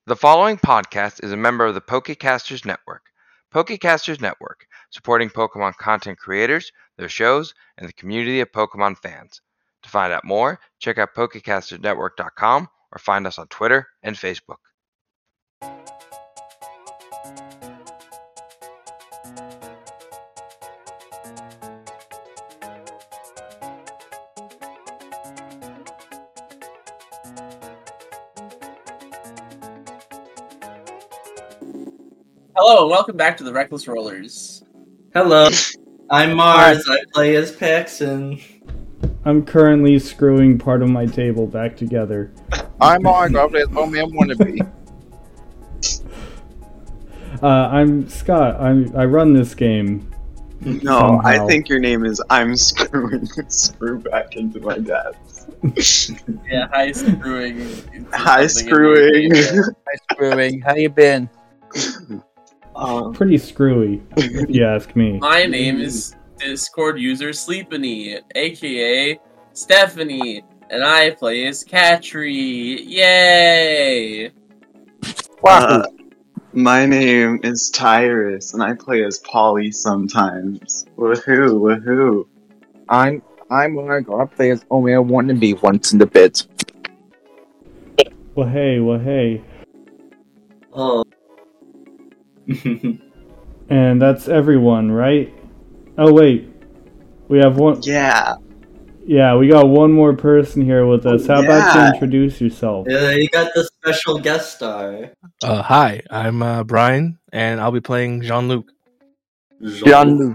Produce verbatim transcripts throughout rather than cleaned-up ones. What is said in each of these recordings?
The following podcast is a member of the Pokecasters Network. Pokecasters Network, supporting Pokemon content creators, their shows, and the community of Pokemon fans. To find out more, check out Pokecasters Network dot com or find us on Twitter and Facebook. Hello, and welcome back to the Reckless Rollers. Hello, I'm Mars. I play as Paxton. I'm currently screwing part of my table back together. I'm Mark. I play as Oh Man Wannabe. Uh, I'm Scott. I'm, I run this game. No, somehow. I think your name is I'm screwing screw back into my dad's. Yeah, hi screwing. Hi screwing. Hi, Screwing. How you been? um, Pretty screwy, if you ask me. My name is Discord user Sleepany, aka Stephanie, and I play as Catry. Yay! uh, my name is Tyrus, and I play as Polly sometimes. Woohoo! Woohoo! I'm I'm Mark. I play as Oh Man Wannabe once in the bit. Well, hey, well, hey. Oh. And that's everyone, right? Oh, wait. We have one. Yeah. Yeah, we got one more person here with us. How about Yeah. you introduce yourself? Yeah, you got the special guest star. Uh, hi, I'm uh, Brian, and I'll be playing Jean-Luc. Jean-Luc.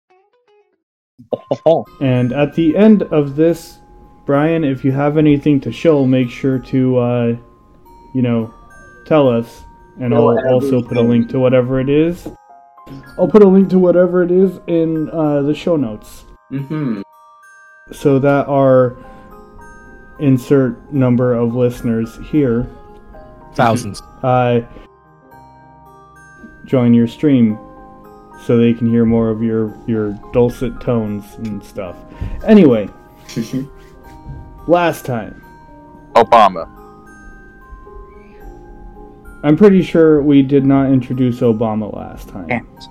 Oh, And at the end of this, Brian, if you have anything to show, make sure to, uh, you know, tell us. And Tell I'll also put a everything. link to whatever it is. I'll put a link to whatever it is in uh, the show notes. Mm-hmm. So that our insert number of listeners here Thousands. uh, join your stream so they can hear more of your, your dulcet tones and stuff. Anyway, last time, Obama. I'm pretty sure we did not introduce Obama last time. Can't.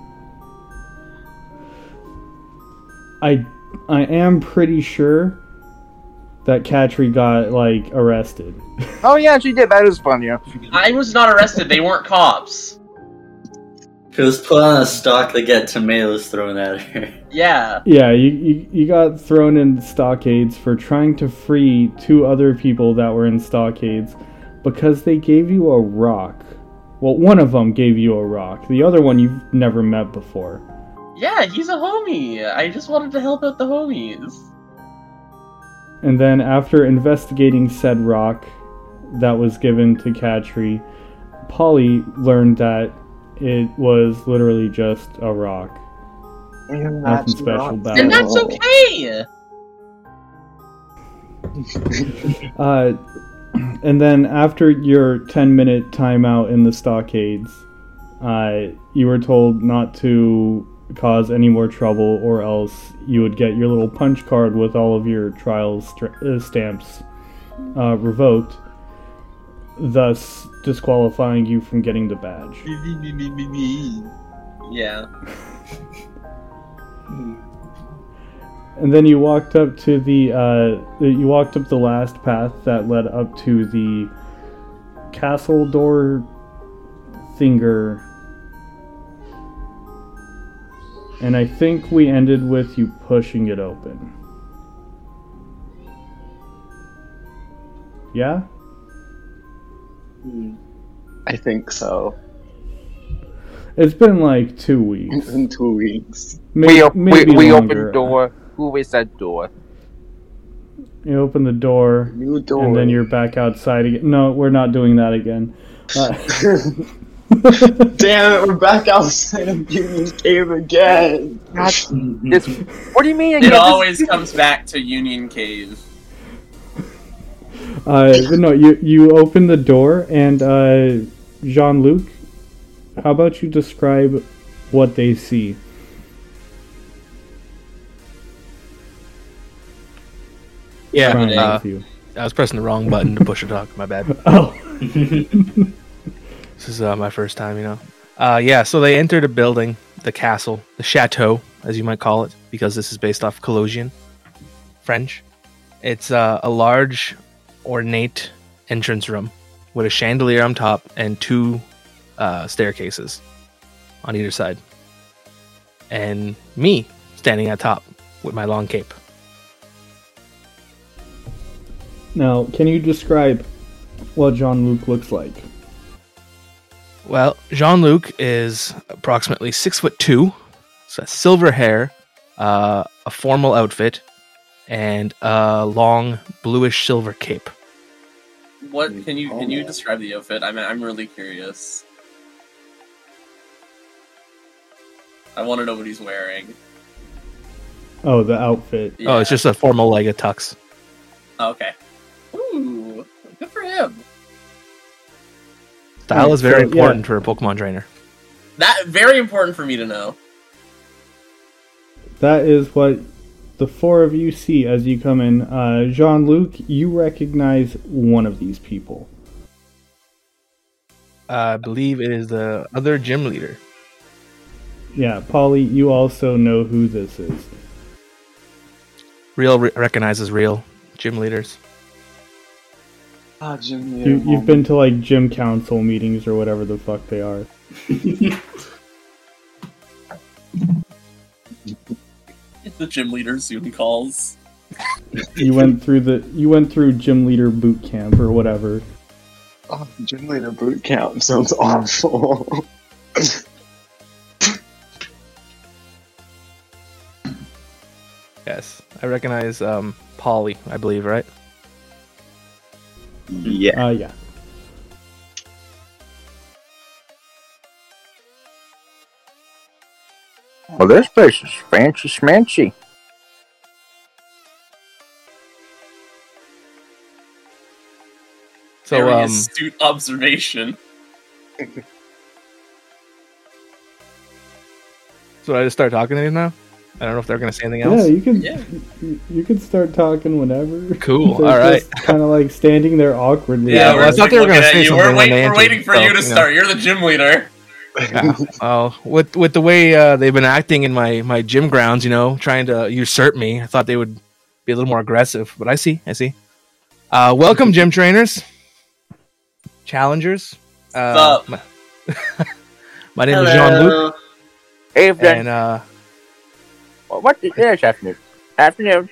I I am pretty sure that Catry got, like, arrested. Oh yeah, she did. That was fun, yeah. I was not arrested, they weren't cops. She was put on a stalk to get tomatoes thrown at her. Yeah. Yeah, you, you, you got thrown in stockades for trying to free two other people that were in stockades because they gave you a rock. Well, one of them gave you a rock. The other one you've never met before. Yeah, he's a homie. I just wanted to help out the homies. And then after investigating said rock that was given to Catry, Polly learned that it was literally just a rock. And Nothing special about And it. that's okay! Uh, and then after your ten minute timeout in the stockades, uh, you were told not to cause any more trouble or else you would get your little punch card with all of your trials st- uh, stamps uh, revoked, thus disqualifying you from getting the badge. Yeah. And then you walked up to the, uh, you walked up the last path that led up to the castle door thinger. And I think we ended with you pushing it open. Yeah? I think so. It's been like two weeks. It's been two weeks. May- we op- we, maybe we longer. opened door. Who is that door? You open the door, New door. and then you're back outside again. No, we're not doing that again. Uh, Damn it, we're back outside of Union Cave again. God, this. What do you mean? It again? This- always comes back to Union Cave. Uh, but no, you you open the door, and uh, Jean-Luc, how about you describe what they see? Yeah, Brian, uh, with you. I was pressing the wrong button to push a talk. My bad. Oh. This is uh, my first time, you know. Uh, yeah, so they entered a building, the castle, the chateau, as you might call it, because this is based off Colossian, French. It's uh, a large, ornate entrance room with a chandelier on top and two uh, staircases on either side. And me standing at top with my long cape. Now, can you describe what Jean-Luc looks like? Well, Jean-Luc is approximately six foot two, so silver hair, uh, a formal outfit, and a long bluish silver cape. What can you can you describe the outfit? I'm I'm really curious. I want to know what he's wearing. Oh, the outfit. Yeah. Oh, it's just a formal like a tux. Okay. Ooh, good for him. Style is very So, yeah. important for a Pokemon trainer. That very important for me to know. That is what the four of you see as you come in. Uh, Jean-Luc, you recognize one of these people. I believe it is the other gym leader. Yeah, Polly, you also know who this is. Real re- recognizes real gym leaders. Ah, Jim, You, you've been to like gym council meetings or whatever the fuck they are. The gym leader Zoom calls. You went through the you went through gym leader boot camp or whatever. Oh, gym leader boot camp sounds awful. Yes, I recognize um, Polly, I believe, right? Yeah. Uh, yeah. Well, this place is fancy schmancy. So, Very um, astute observation. so I just start talking to you now? I don't know if they're going to say anything Yeah, else. you can Yeah. you, you can start talking whenever. Cool, They're alright. just kind of like standing there awkwardly. Yeah, well, I just, thought they were looking gonna at say you. something We're, when wait, they we're entered, waiting for so, you to you know. start. You're the gym leader. Yeah. Well, with with the way uh, they've been acting in my, my gym grounds, you know, trying to usurp me, I thought they would be a little more aggressive. But I see, I see. Uh, welcome, gym trainers, challengers. Uh, Sup? my, my name is Jean-Luc, Evening. and uh, What? Yes, afternoon. Afternoon.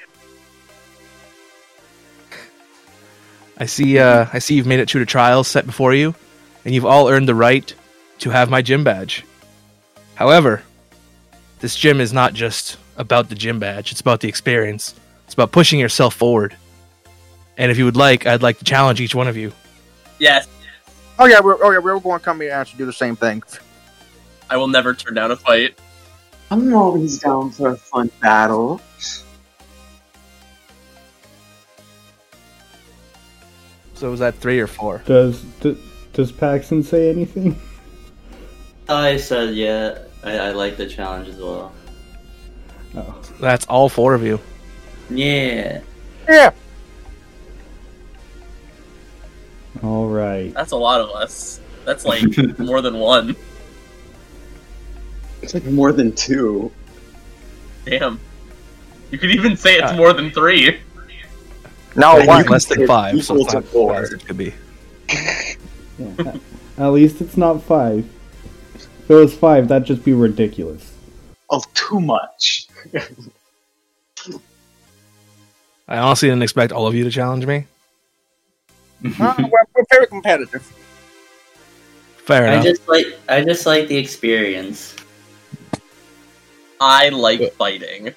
I see. Uh, I see you've made it through the trials set before you, and you've all earned the right to have my gym badge. However, this gym is not just about the gym badge; it's about the experience. It's about pushing yourself forward. And if you would like, I'd like to challenge each one of you. Yes, Oh yeah, we're oh yeah, we're going to come here and actually do the same thing. I will never turn down a fight. I'm always down for a fun battle. So was that three or four? Does d- does Paxton say anything? I said yeah. I, I like the challenge as well. Oh. That's all four of you. Yeah. Yeah. All right. That's a lot of us. That's like more than one. It's like more than two. Damn. You could even say it's Uh, more than three. No, Like, one. you can Less than say five, so equal it's to not four. as it could be. Yeah. At least it's not five. If it was five, that'd just be ridiculous. Oh, too much. I honestly didn't expect all of you to challenge me. Uh, we're, we're very competitive. Fair I enough. just like I just like the experience. I like fighting.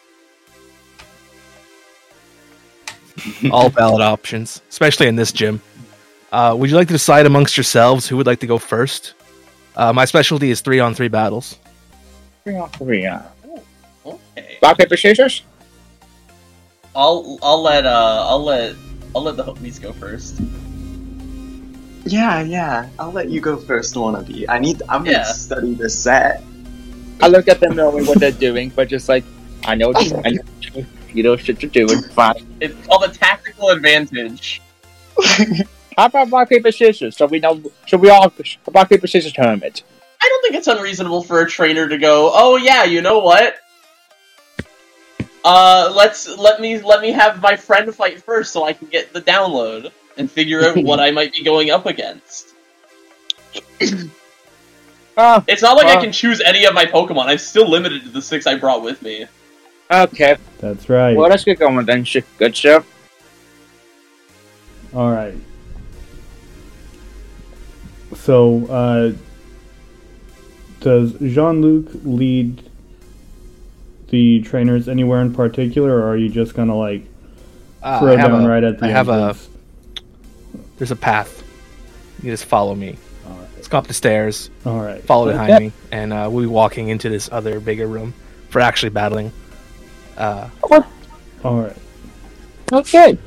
All valid options, especially in this gym. Uh, would you like to decide amongst yourselves who would like to go first? Uh, my specialty is three on three battles. Three on three. Uh, Okay. rock paper scissors. I'll I'll let uh I'll let I'll let the homies go first. Yeah, yeah. I'll let you go first, wannabe. I need. I'm gonna Yeah. study the set. I look at them knowing what they're doing, but just like I know, I know you know shit you're doing. Fine. It's called a tactical advantage. How about rock paper scissors? So we know. So we all rock paper scissors tournament. I don't think it's unreasonable for a trainer to go, oh yeah, you know what? Uh, let's let me let me have my friend fight first so I can get the download and figure out what I might be going up against. Oh, It's not like well. I can choose any of my Pokemon. I'm still limited to the six I brought with me. Okay. That's right. Well, let's get going then. Sh- Good stuff. All right. So, uh, does Jean-Luc lead the trainers anywhere in particular, or are you just gonna like Uh, throw I have down a- right at the I have a- entrance? There's a path. You just follow me. All right. Let's go up the stairs, All right. follow behind Yep. me, and uh, we'll be walking into this other bigger room for actually battling. Uh, All right. Okay.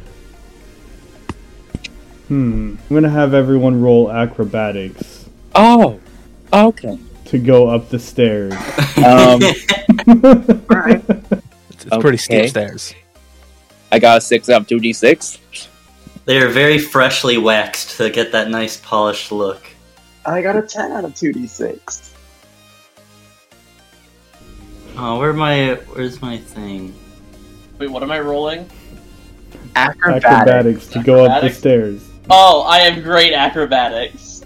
Hmm. I'm gonna have everyone roll acrobatics Oh. Okay. to go up the stairs. Um, it's it's pretty steep Okay. stairs. I got a six up, two d six. They are very freshly waxed to get that nice polished look. I got a ten out of two d six. Oh, where my where's my thing? Wait, what am I rolling? Acrobatics. Acrobatics to go up the Acrobatics? stairs. Oh, I am great acrobatics.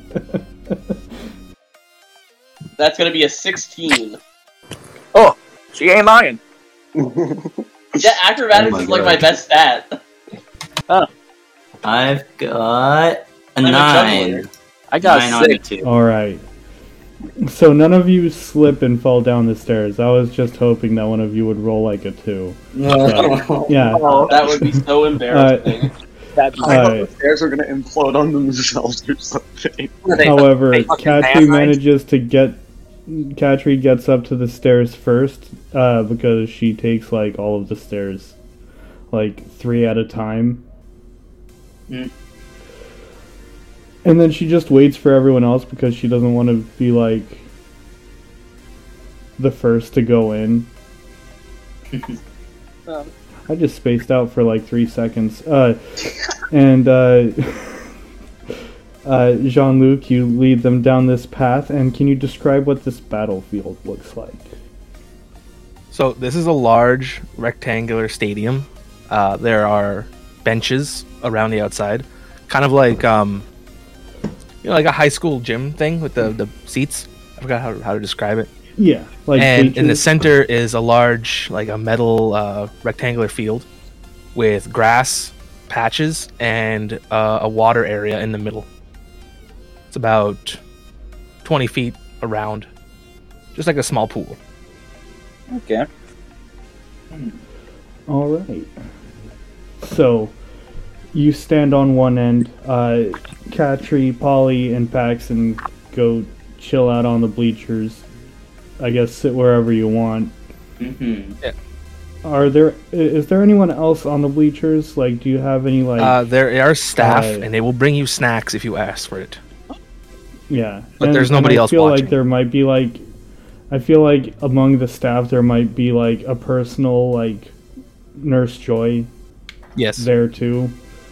That's gonna be a sixteen. She ain't lying. Yeah, acrobatics Oh my is like God. my best stat. I've got a I'm a nine. juggler. I got nine a on the six. two. All right. So none of you slip and fall down the stairs. I was just hoping that one of you would roll like a two. But, yeah. That would be so embarrassing. That's I thought Uh, the stairs were gonna implode on themselves or something. However, they fucking Katri nanites. manages to get. Katri gets up to the stairs first, uh, because she takes like all of the stairs, like three at a time. Mm. And then she just waits for everyone else because she doesn't want to be like the first to go in. Um. I just spaced out for like three seconds. Uh, and uh, uh, Jean-Luc, you lead them down this path, and can you describe what this battlefield looks like? So this is a large rectangular stadium. Uh, there are benches around the outside, kind of like um, you know, like a high school gym thing with the, the seats. I forgot how, how to describe it. Yeah, like and in the bleachers? center is a large, like a metal uh, rectangular field with grass patches and uh, a water area in the middle. It's about twenty feet around, just like a small pool. okay. All right. So, you stand on one end. Uh, Katri, Polly, and Paxton go chill out on the bleachers. I guess sit wherever you want. Mm-hmm. Are there? i- Is there anyone else on the bleachers? Like, do you have any like? Uh, there are staff, uh, and they will bring you snacks if you ask for it. yeah, but there's nobody I else feel watching. like there might be like. I feel like among the staff there might be like a personal like Nurse Joy Yes. there too,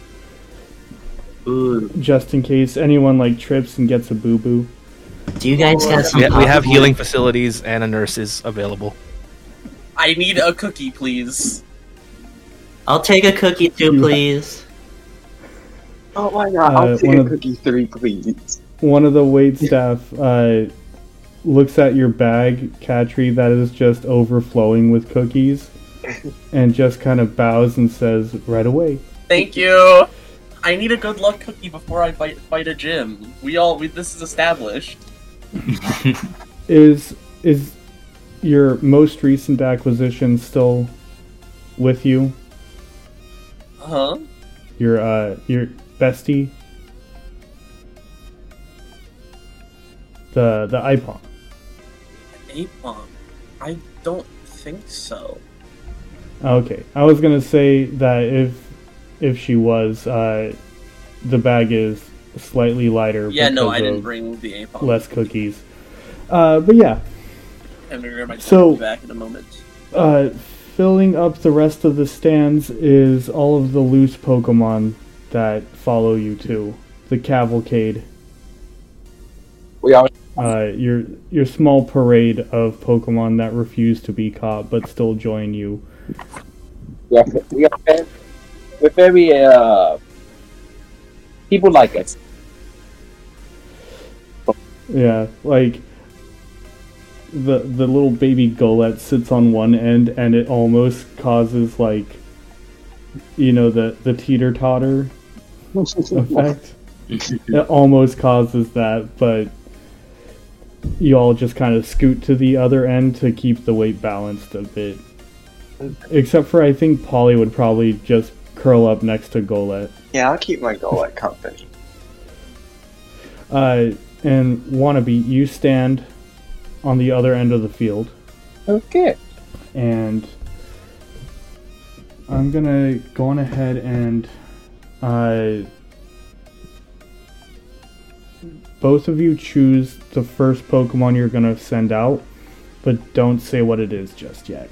Ooh, just in case anyone like trips and gets a boo boo. do you guys have some? We, we have popcorn? healing facilities and a nurse is available. I need a cookie, please. I'll take a cookie too, You- please. Oh my god, Uh, I'll take one a of- cookie three, please. One of the wait staff uh, looks at your bag, Katri, that is just overflowing with cookies, and just kind of bows and says, "Right away." Thank you. I need a good luck cookie before I fight fight a gym. We all we, this is established. Is is your most recent acquisition still with you? Huh? Your uh, your bestie, the the iPod. Apom. I don't think so. Okay, I was gonna say that if if she was, uh, the bag is slightly lighter. Yeah, no, because I didn't of bring the Apom. less cookies. Uh, but yeah, I'm gonna grab my So- cookie back in a moment. uh, filling up the rest of the stands is all of the loose Pokemon that follow you too. The cavalcade. We are. Uh, your your small parade of Pokemon that refuse to be caught but still join you. We are. We are. Very, we're very. Uh, people like us. Yeah, like the the little baby Golett sits on one end, and it almost causes like, you know, the the teeter totter effect. It almost causes that, but you all just kind of scoot to the other end to keep the weight balanced a bit. Except for, I think Polly would probably just curl up next to Golett. Yeah, I'll keep my Golett company. Uh, and Wannabe, you stand on the other end of the field. Okay. And I'm gonna go on ahead and uh, both of you choose the first Pokemon you're gonna send out, but don't say what it is just yet.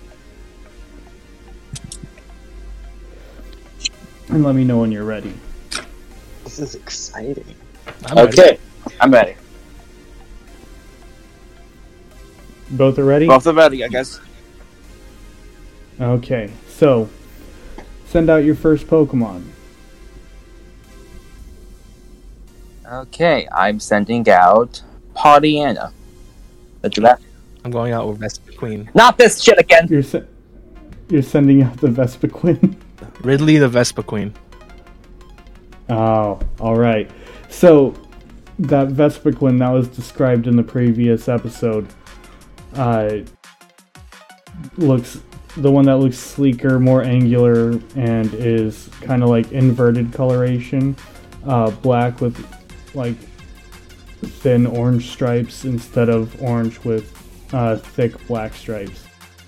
And let me know when you're ready. This is exciting. I'm ready. Okay. I'm ready. Both are ready? Both are ready, I guess. Okay, so send out your first Pokemon. Okay, I'm sending out Pollyanna. The giraffe. I'm going out with Vespiquen. Not this shit again. You're se- you're sending out the Vespiquen. Ridley the Vespiquen. Oh, all right. So that Vespiquen that was described in the previous episode, uh, looks the one that looks sleeker, more angular, and is kind of like inverted coloration, uh, black with like thin orange stripes instead of orange with uh, thick black stripes.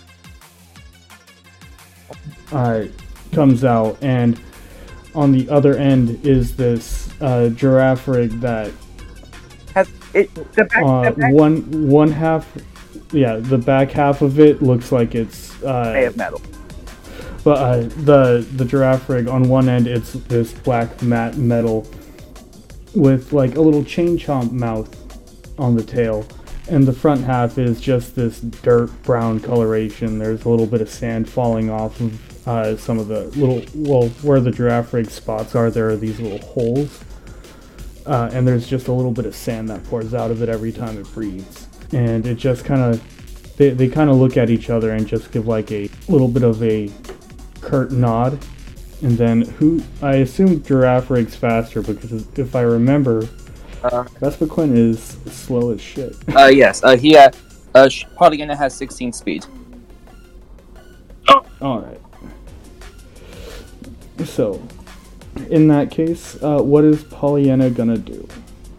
Uh, comes out, and on the other end is this uh, Girafarig that Has it the back, uh, the back one one half, yeah, the back half of it looks like it's uh, of metal. but uh, the the Girafarig on one end it's this black matte metal with like a little chain chomp mouth on the tail, and the front half is just this dirt brown coloration. There's a little bit of sand falling off of Uh, some of the little, well, where the Girafarig spots are, there are these little holes. Uh, and there's just a little bit of sand that pours out of it every time it breathes. And it just kind of, they, they kind of look at each other and just give like a little bit of a curt nod. And then who, I assume Girafarig's faster because if I remember, Uh, Vespiquen is slow as shit. uh yes. Uh, he uh, uh Pollyanna has sixteen speed. Alright. So, in that case, uh, what is Pollyanna gonna do?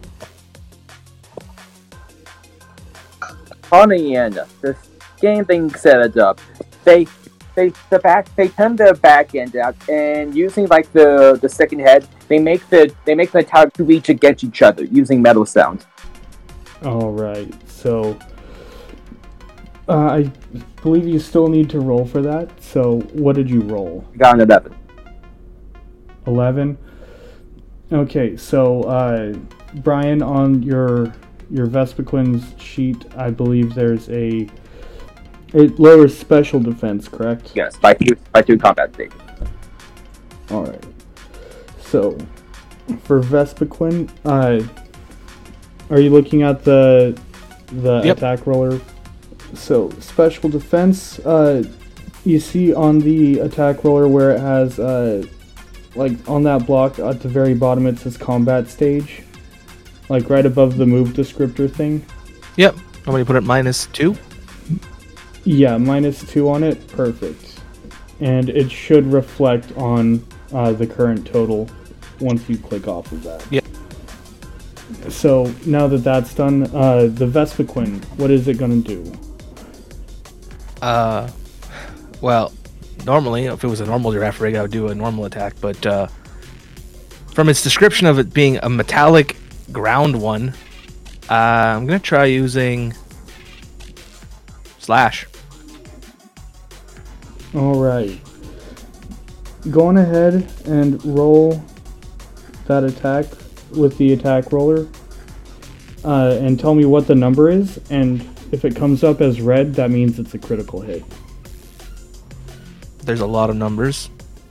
Pollyanna, the game thing set it up. They, they, the back, they turn their back end out, and using like the the second head, they make the they make the attack to reach against each other using metal sound. Alright, so uh, I believe you still need to roll for that. So, what did you roll? Got an eleven. eleven? Okay, so uh, Brian, on your your Vespiquen's sheet, I believe there's a it lowers special defense, correct? Yes, by two by two combat state. Alright. So, for Vespiquen, uh, are you looking at the the Yep. attack roller? So, special defense, uh, you see on the attack roller where it has, uh, like, on that block at the very bottom it says combat stage? Like, right above the move descriptor thing? Yep. I'm going to put it minus two. Yeah, minus two on it, perfect. And it should reflect on uh, the current total once you click off of that. Yep. So now that that's done, uh, the Vespiquen, what is it gonna do? Uh, well, normally, if it was a normal Girafarig, I would do a normal attack, but uh, from its description of it being a metallic ground one, uh, I'm going to try using Slash. All right. Go on ahead and roll that attack with the attack roller, uh, and tell me what the number is, and if it comes up as red, that means it's a critical hit. There's a lot of numbers.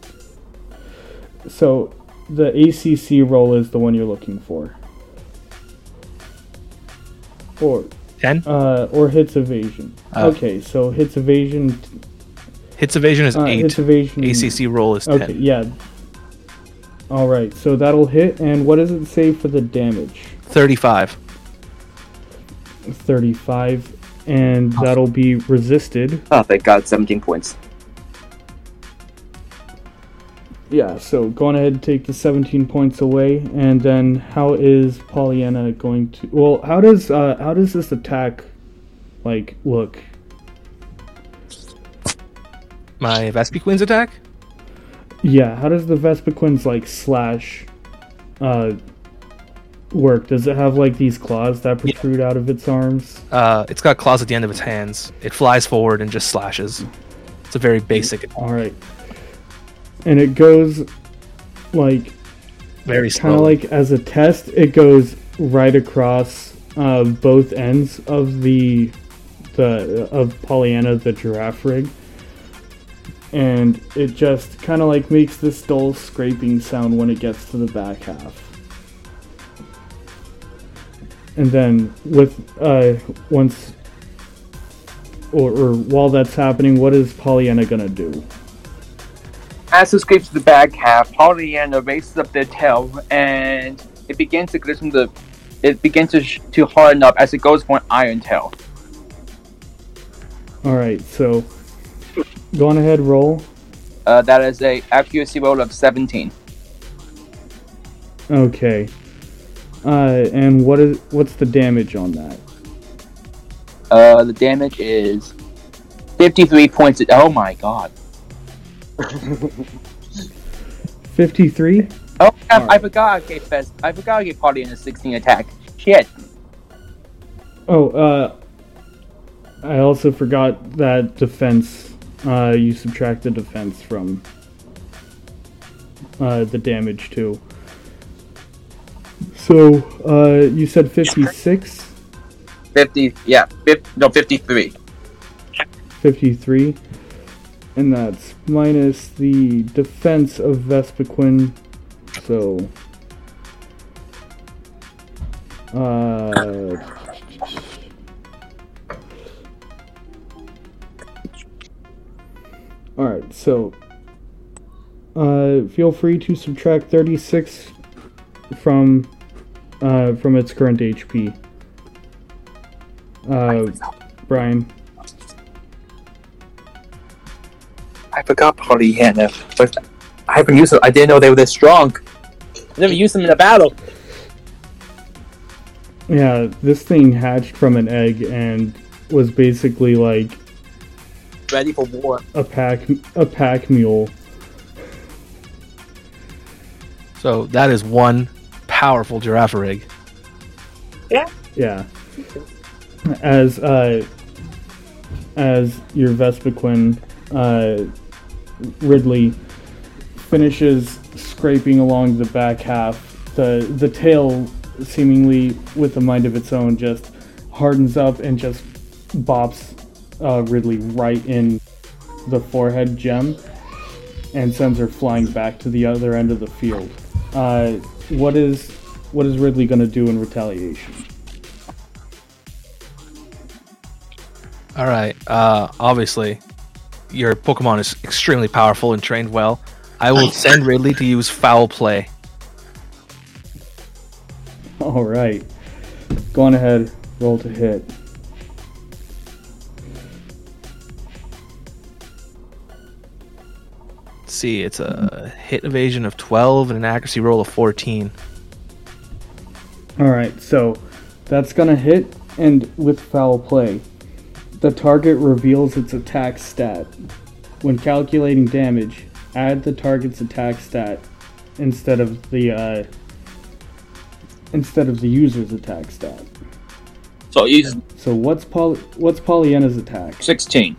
So, the A C C roll is the one you're looking for. Or ten? Uh, or hits evasion. Uh, okay, so hits evasion... Hits evasion is uh, eight. Hits evasion... A C C roll is ten. Okay, yeah. Alright, so that'll hit, and what does it say for the damage? thirty-five. thirty-five, and that'll be resisted. Oh, thank God, seventeen points. Yeah, so go on ahead and take the seventeen points away, and then how is Pollyanna going to... Well, how does uh, how does this attack, like, look? My Vespiquin's attack? Yeah, how does the Vespiquin's, like, slash uh, work? Does it have, like, these claws that protrude out of its arms? Uh, it's got claws at the end of its hands. It flies forward and just slashes. It's a very basic attack. Alright. And it goes, like, Very kind of slow. like as a test, it goes right across uh, both ends of the the of Pollyanna, the giraffe rig, and it just kind of like makes this dull scraping sound when it gets to the back half. And then with uh, once or, or while that's happening, what is Pollyanna gonna do? As it scrapes the back half, Pollyanna raises up their tail, and it begins to glisten the. It begins to sh- to harden up as it goes for an iron tail. All right, so go on ahead, roll. Uh, that is a accuracy roll of seventeen. Okay. Uh, and what is what's the damage on that? Uh, the damage is fifty-three points. Oh my God. fifty-three? Oh, I, Alright. I forgot. I gave Fest. I forgot I gave Pollyanna sixteen attack. Shit. Oh, uh, I also forgot that defense. Uh, you subtract the defense from uh, the damage too. So, uh, you said fifty-six? Fifty. Yeah. fifty, no, fifty-three. fifty-three. And that's minus the defense of Vespiquin. So, uh, alright, so, uh, feel free to subtract thirty-six from, uh, from its current H P. Uh, Brian. I forgot Pollyanna, but I haven't used them. I didn't know they were this strong. I never used them in a battle. Yeah, this thing hatched from an egg and was basically like Ready for war. a pack a pack mule. So that is one powerful giraffe rig. Yeah. As uh as your Vespiquin, uh Ridley finishes scraping along the back half, the the tail seemingly with a mind of its own just hardens up and just bops uh, Ridley right in the forehead gem and sends her flying back to the other end of the field. Uh, what is what is Ridley going to do in retaliation? All right. Uh, obviously, your Pokemon is extremely powerful and trained well. I will send Ridley to use Foul Play. All right, go on ahead, roll to hit. Let's see, it's a hit evasion of twelve and an accuracy roll of fourteen. All right, so that's gonna hit, and with foul play, the target reveals its attack stat. When calculating damage, add the target's attack stat instead of the uh, instead of the user's attack stat. So he's So what's Poly- what's Pollyanna's attack? sixteen.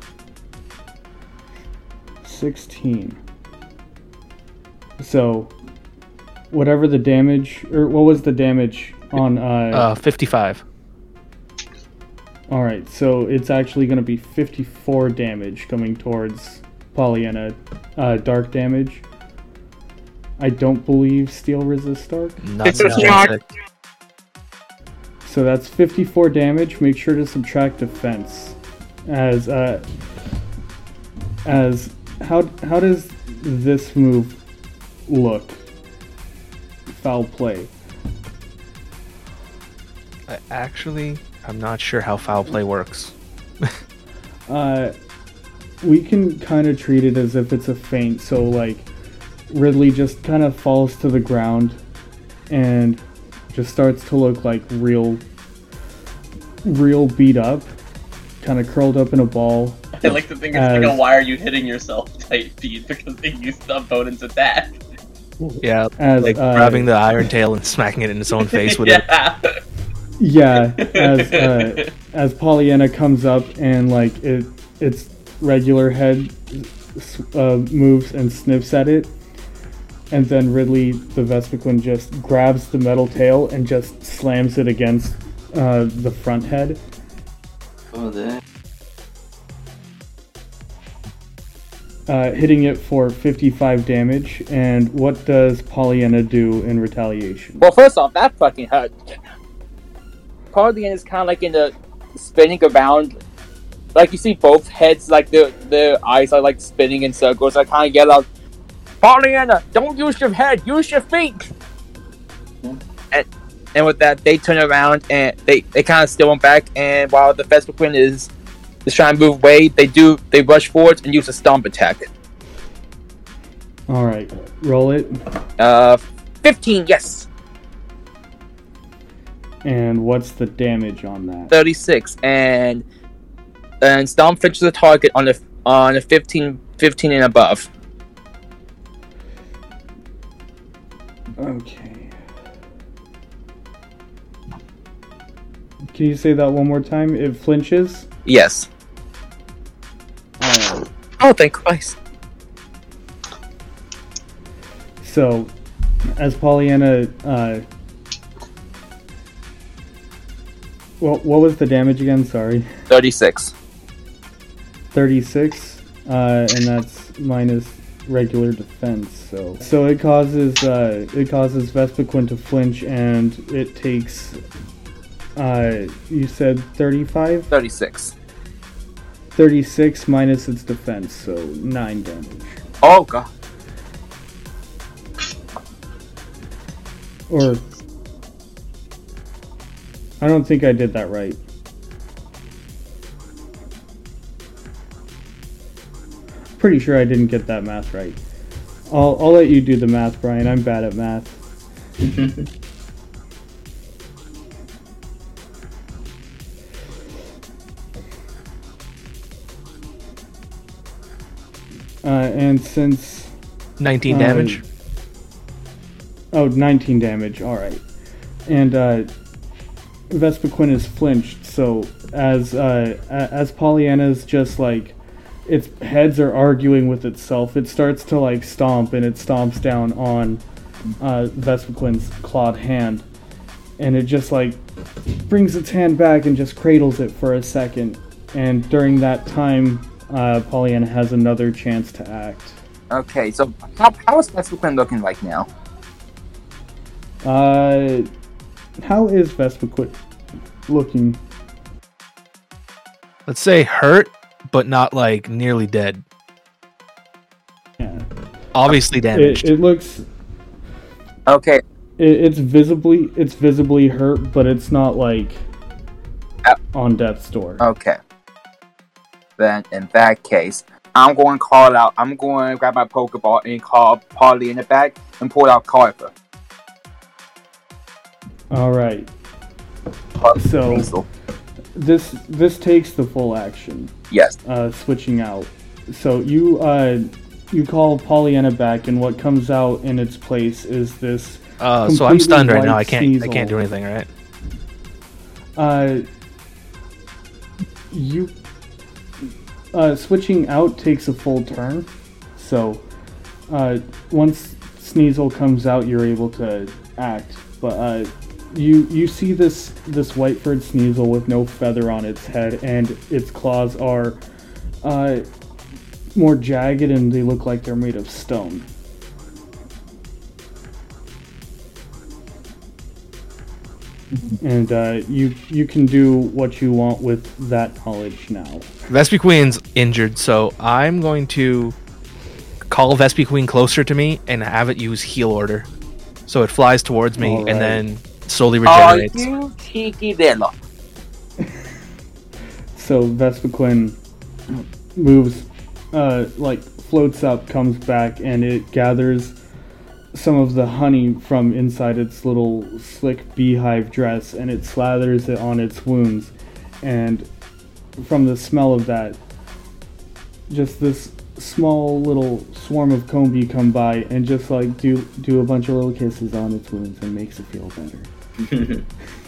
sixteen. So whatever the damage, or what was the damage on? Uh, Uh, fifty-five. all right, so it's actually going to be fifty-four damage coming towards Pollyanna. Uh, dark damage. I don't believe steel resists dark. Not It's since not- Gen six. So that's fifty-four damage. Make sure to subtract defense. As uh, as how how does this move look? Foul play. I actually, I'm not sure how foul play works. Uh, we can kind of treat it as if it's a feint. So like, Ridley just kind of falls to the ground and just starts to look like real, real beat up, kind of curled up in a ball. I like to think it's As- like a why are you hitting yourself type beat because they used the opponent's attack. Yeah, As like uh, grabbing the iron tail and smacking it in its own face with it. yeah. Yeah, as uh, as Pollyanna comes up and like it, its regular head uh, moves and sniffs at it, and then Ridley the Vespiquen just grabs the metal tail and just slams it against uh, the front head. Oh, that. Uh, hitting it for fifty-five damage. And what does Pollyanna do in retaliation? Well, first off, that fucking hurt. Pollyanna is kind of like in the spinning around. Like you see both heads, like the the eyes are like spinning in circles. I kind of yell out, "Pollyanna, don't use your head, use your feet." And and with that, they turn around and they, they kind of steal him back. And while the Vespiquen is is trying to move away, they do they rush forward and use a stomp attack. All right, roll it. Uh, fifteen, yes, And what's the damage on that? thirty-six, and and stomp fixes the target on the on a fifteen, fifteen and above. Okay. Can you say that one more time? It flinches? Yes. Alright. Oh, thank Christ. So, as Pollyanna, uh... Well, what was the damage again? Sorry. thirty-six. thirty-six, uh, and that's minus regular defense, so... So it causes, uh, it causes Vespiquen to flinch, and it takes, uh, you said thirty-five? thirty-six. thirty-six minus its defense, so nine damage. Oh, God. Or... I don't think I did that right. Pretty sure I didn't get that math right. I'll, I'll let you do the math, Brian. I'm bad at math. Uh, and since... nineteen uh, damage. Oh, nineteen damage, alright. And uh, Vespiquen is flinched, so as, uh, a- as Pollyanna's just like... its heads are arguing with itself, it starts to like stomp, and it stomps down on uh, Vespiquen's clawed hand. And it just like brings its hand back and just cradles it for a second. And during that time, uh, Pollyanna has another chance to act. Okay, so how, how is Vespiquen looking right now? Uh, how is Vespiquen looking? Let's say hurt, but not like nearly dead. Yeah. Obviously It, damaged. it looks... Okay, It, it's visibly it's visibly hurt, but it's not like Uh, on death's door. okay. Then in that case, I'm going to call out, I'm going to grab my Pokeball and call Polly in the back and pull out Carver. All right. Carver So- Weasel. This this takes the full action. Yes. Uh, switching out. So you uh you call Pollyanna back, and what comes out in its place is this. Uh, so I'm completely stunned right now. I white can't. I Sneasel. can't do anything. Right? Uh, you uh, switching out takes a full turn, so uh, once Sneasel comes out, you're able to act. But uh, you you see this this white-furred Sneasel with no feather on its head, and its claws are uh, more jagged, and they look like they're made of stone. And uh, you you can do what you want with that knowledge now. Vespiqueen's injured, so I'm going to call Vespiqueen closer to me and have it use heal order. So it flies towards me Alright. and then slowly Are regenerates. you cheeky little? So Vespiquen moves, uh, like floats up, comes back, and it gathers some of the honey from inside its little slick beehive dress, and it slathers it on its wounds. And from the smell of that, just this small little swarm of combi come by and just like do do a bunch of little kisses on its wounds and makes it feel better.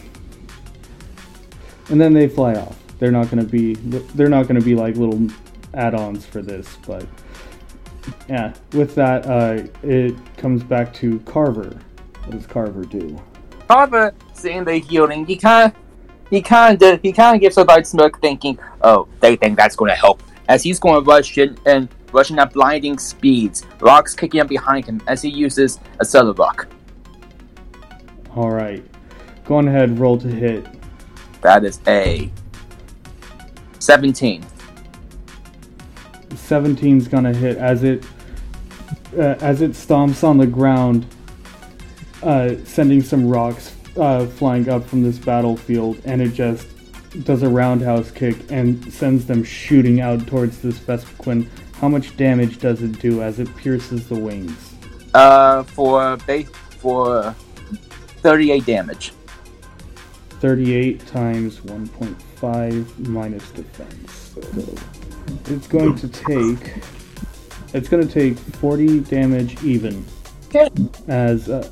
And then they fly off. They're not gonna be they're not gonna be like little add-ons for this, but yeah. With that, uh, it comes back to Carver. What does Carver do? Carver, seeing the healing, he kind of, he kind of, he kind of gives a light smirk, thinking, "Oh, they think that's going to help." As he's going to rush in and rushing at blinding speeds, rocks kicking up behind him as he uses a cellar rock. All right, go on ahead, roll to hit. That is a seventeen. seventeen's gonna hit as it uh, as it stomps on the ground, uh, sending some rocks uh, flying up from this battlefield, and it just does a roundhouse kick and sends them shooting out towards this Vespiquen. How much damage does it do as it pierces the wings? Uh, for base for thirty-eight damage. thirty-eight times one point five minus defense. So it's going to take it's going to take forty damage even. As uh,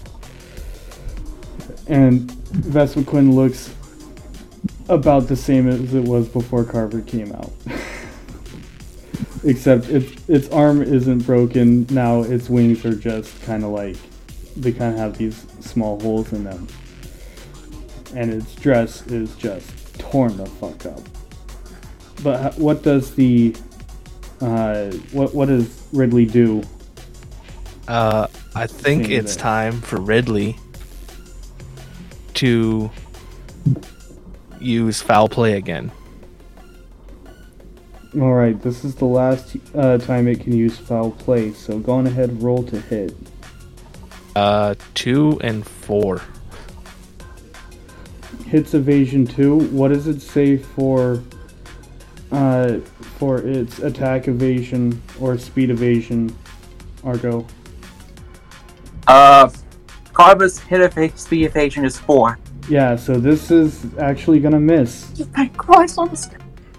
and Vespiquen looks about the same as it was before Carver came out. Except its its arm isn't broken now. Its wings are just kind of like they kind of have these small holes in them, and its dress is just torn the fuck up. But what does the uh, what what does Ridley do? Uh, I think Same it's there. time for Ridley to use foul play again. All right, this is the last uh, time it can use foul play. So go on ahead, roll to hit. Uh, two and four. Hits evasion two. What does it say for uh, for its attack evasion or speed evasion, Argo? Uh, Carver's hit eva- speed evasion is four. Yeah, so this is actually gonna miss. My Christ on the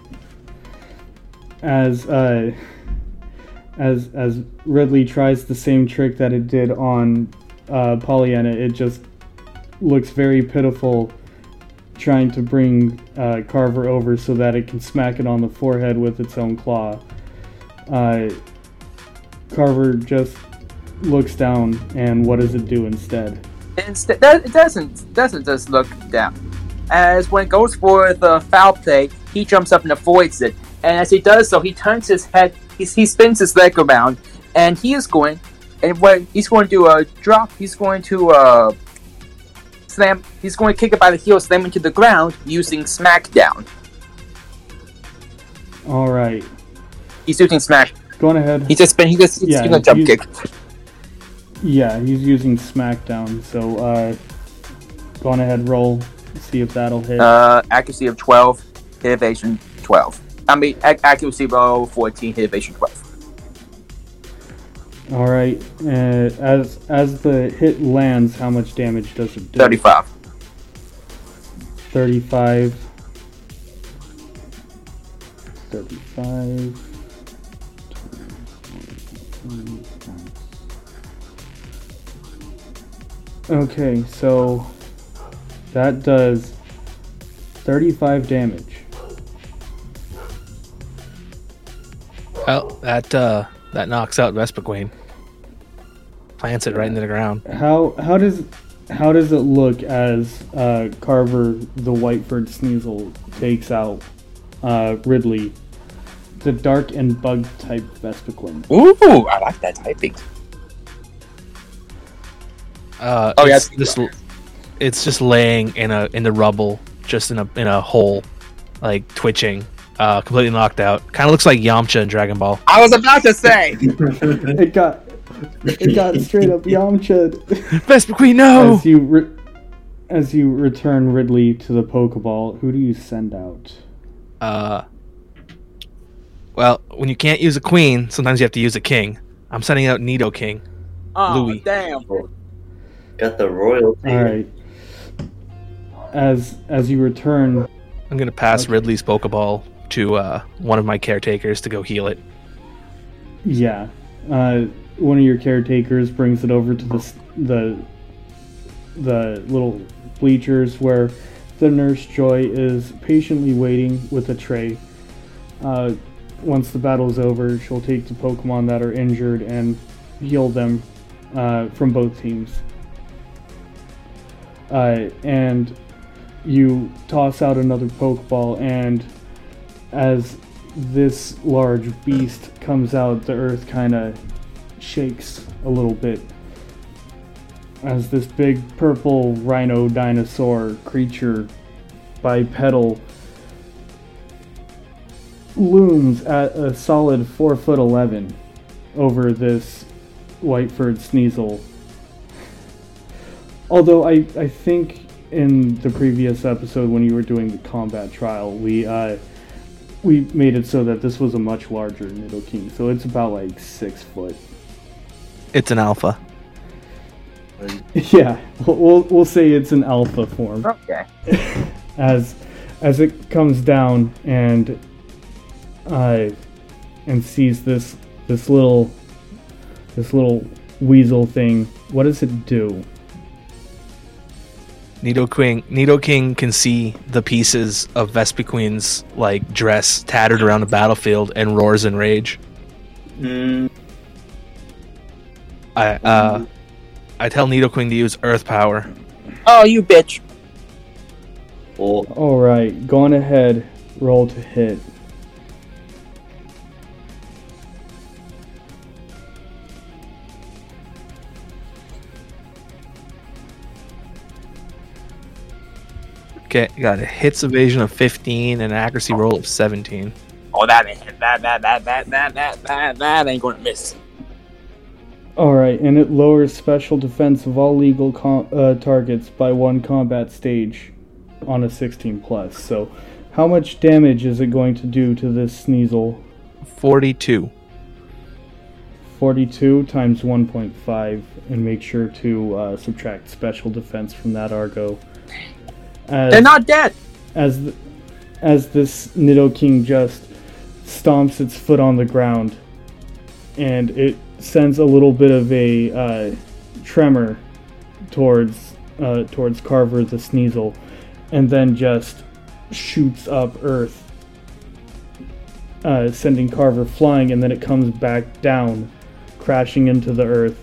As uh, as as Ridley tries the same trick that it did on uh, Pollyanna, it just looks very pitiful, trying to bring uh, Carver over so that it can smack it on the forehead with its own claw. Uh, Carver just looks down, and what does it do instead? Instead, that, it doesn't doesn't just look down. As when it goes for the foul play, he jumps up and avoids it. And as he does so, he turns his head, he, he spins his leg around, and he is going, and when he's going to do a drop, he's going to uh, slam, he's going to kick it by the heel, slam into the ground using Smackdown. All right, He's using Smash. go on ahead. He just spin. He just he's Yeah, doing a jump he's- kick. Yeah, he's using Smackdown. So uh, go on ahead, roll, see if that'll hit. Uh, accuracy of twelve, hit evasion twelve. I mean, ac- accuracy roll fourteen, hit evasion twelve. All right, uh, as as the hit lands, how much damage does it do? Thirty-five. Thirty-five. Thirty-five. Okay, so that does thirty-five damage. Well, that uh, that knocks out Vespiquen. plants it right into the ground. How how does how does it look as uh, Carver the Whiteford Sneasel takes out uh, Ridley, the dark and bug type Vespiquen? Ooh, I like that typing. Uh, Oh, it's yeah. just it's just laying in a in the rubble, just in a in a hole, like twitching, uh, completely knocked out. Kind of looks like Yamcha in Dragon Ball. I was about to say. It got it got straight up Yamcha. Vespiquen, no! As you re- as you return Ridley to the Pokeball, who do you send out? Uh, well, when you can't use a queen, sometimes you have to use a king. I'm sending out Nidoking. Oh, Louis. damn. Got the royalty. All right. As as you return, I'm gonna pass Okay. Ridley's Pokeball to uh, one of my caretakers to go heal it. yeah, uh, one of your caretakers brings it over to the s- the the little bleachers where the nurse Joy is patiently waiting with a tray. Uh, once the battle's over, she'll take the Pokemon that are injured and heal them uh, from both teams. Uh, and you toss out another Pokeball, and as this large beast comes out, the earth kind of shakes a little bit. As this big purple rhino dinosaur creature, bipedal, looms at a solid four foot eleven over this Whiteford Sneasel. Although I, I think in the previous episode when you were doing the combat trial, we uh, we made it so that this was a much larger Nidoking, so it's about like six foot. It's an alpha. Yeah, we'll we'll, we'll say it's an alpha form. Okay. as as it comes down and uh, and sees this this little this little weasel thing. What does it do? Nidoking, Nidoking can see the pieces of Vespiquen's like dress tattered around the battlefield and roars in rage. Mm, I uh, I tell Nidoking to use Earth Power. Oh, you bitch. well, All right, go on ahead. Roll to hit. Okay, got a hits evasion of fifteen and an accuracy roll of seventeen. Oh, that ain't that that that that that that that that ain't gonna miss. All right, and it lowers special defense of all legal com- uh, targets by one combat stage on a sixteen plus. So, how much damage is it going to do to this Sneasel? Forty-two. forty-two times one point five, and make sure to uh, subtract special defense from that, Argo. As, They're not dead. as th- as this Nidoking just stomps its foot on the ground, and it sends a little bit of a uh, tremor towards uh, towards Carver the Sneasel, and then just shoots up Earth, uh, sending Carver flying, and then it comes back down, crashing into the Earth.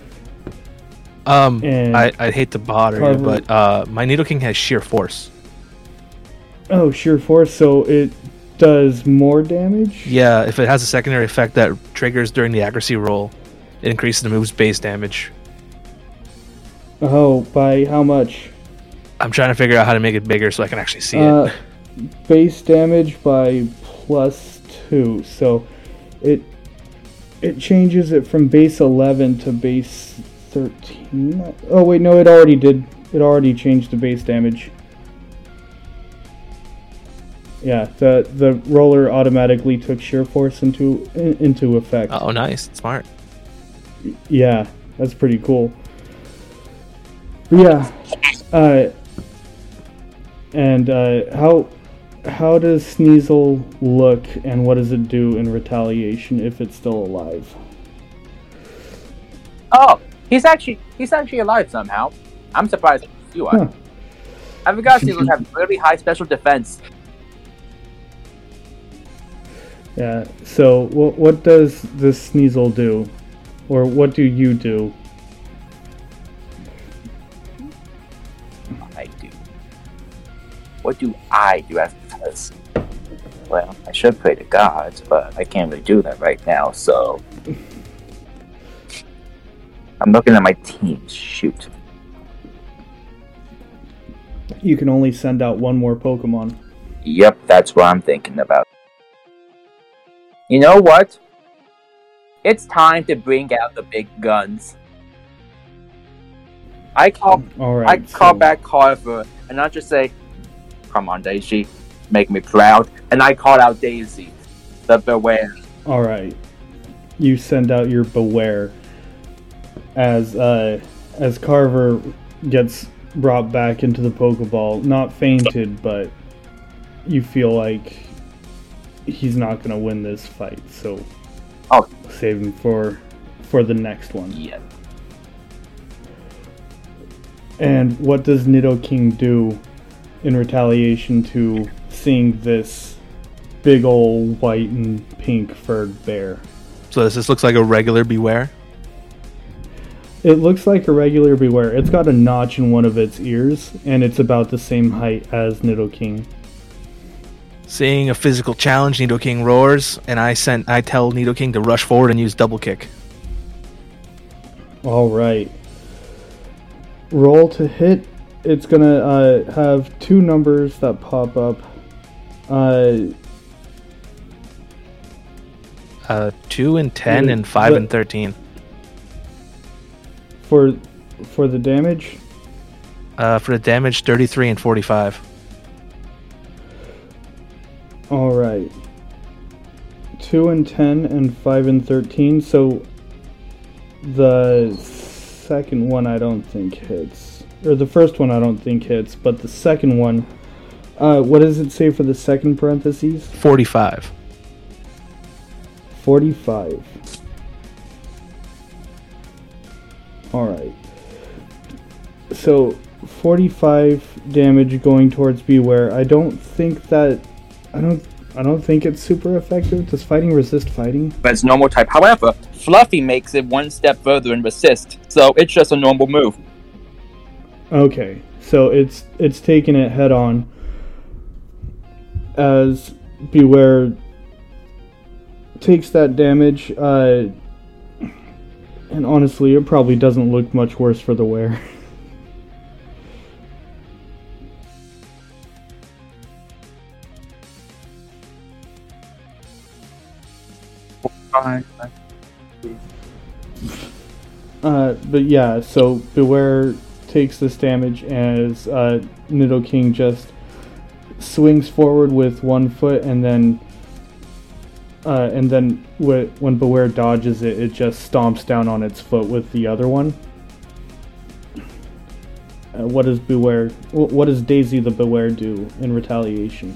Um, And I I hate to bother you, Carver- but uh, my Nidoking has sheer force. Oh, sheer force, so it does more damage? Yeah, if it has a secondary effect that triggers during the accuracy roll, it increases the move's base damage. Oh, by how much? I'm trying to figure out how to make it bigger so I can actually see Uh, it. base damage by plus two, so it it changes it from base eleven to base thirteen. Oh wait, no, it already did. It already changed the base damage. Yeah, the the roller automatically took sheer force into in, into effect. Oh, nice, smart. Yeah, that's pretty cool. Yeah, uh, and uh, how how does Sneasel look, and what does it do in retaliation if it's still alive? Oh, he's actually he's actually alive somehow. I'm surprised you are. Huh. I forgot Sneasels have really high special defense. Yeah. So what what does this Sneasel do, or what do you do what do I do after this? Well, I should pray to gods, but I can't really do that right now, so... I'm looking at my team. Shoot. You can only send out one more Pokemon. Yep, that's what I'm thinking about. You know what? It's time to bring out the big guns. I call All right, I call so- back Carver, and I just say, "Come on, Daisy, make me proud." And I call out Daisy, the Beware. All right, you send out your Beware as uh, as Carver gets brought back into the Pokeball, not fainted, but you feel like he's not going to win this fight, so Oh. save him for for the next one. Yeah. And what does Nidoking do in retaliation to seeing this big old white and pink furred bear? So this, this looks like a regular Beware. It looks like a regular Beware. It's got a notch in one of its ears, and it's about the same height as Nidoking. Seeing a physical challenge, Nidoking roars, and I sent I tell Nidoking to rush forward and use double kick. All right. Roll to hit. It's gonna uh, have two numbers that pop up. Uh, Uh, two and ten Mm, and five but- and thirteen. for for the damage. Uh, for the damage, thirty-three and forty-five. All right. Two and ten and five and thirteen. So the second one I don't think hits, or the first one I don't think hits, but the second one. Uh, what does it say for the second parentheses? forty-five. Forty-five. All right. So forty-five damage going towards Beware. I don't think that. I don't. I don't think it's super effective. Does fighting resist fighting? But it's normal type. However, Fluffy makes it one step further and resist, so it's just a normal move. Okay, so it's it's taking it head on. As Beware takes that damage, uh, and honestly, it probably doesn't look much worse for the wear. Uh, but yeah, so Beware takes this damage as uh, Nidoking just swings forward with one foot, and then uh, and then wh- when Beware dodges it, it just stomps down on its foot with the other one. Uh, what does Beware? wh- What does Daisy the Beware do in retaliation?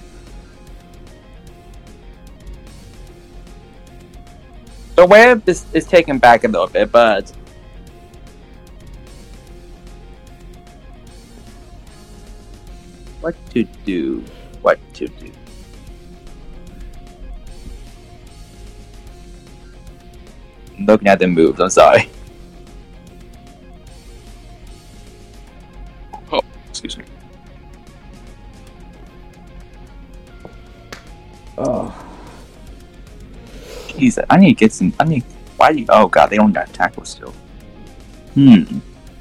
The web is, is taken back a little bit, but what to do? What to do? I'm looking at the moves. I'm sorry. Oh, excuse me. Oh. Jesus, I need to get some. I need. Why do you? Oh god, they don't got tackle still. Hmm.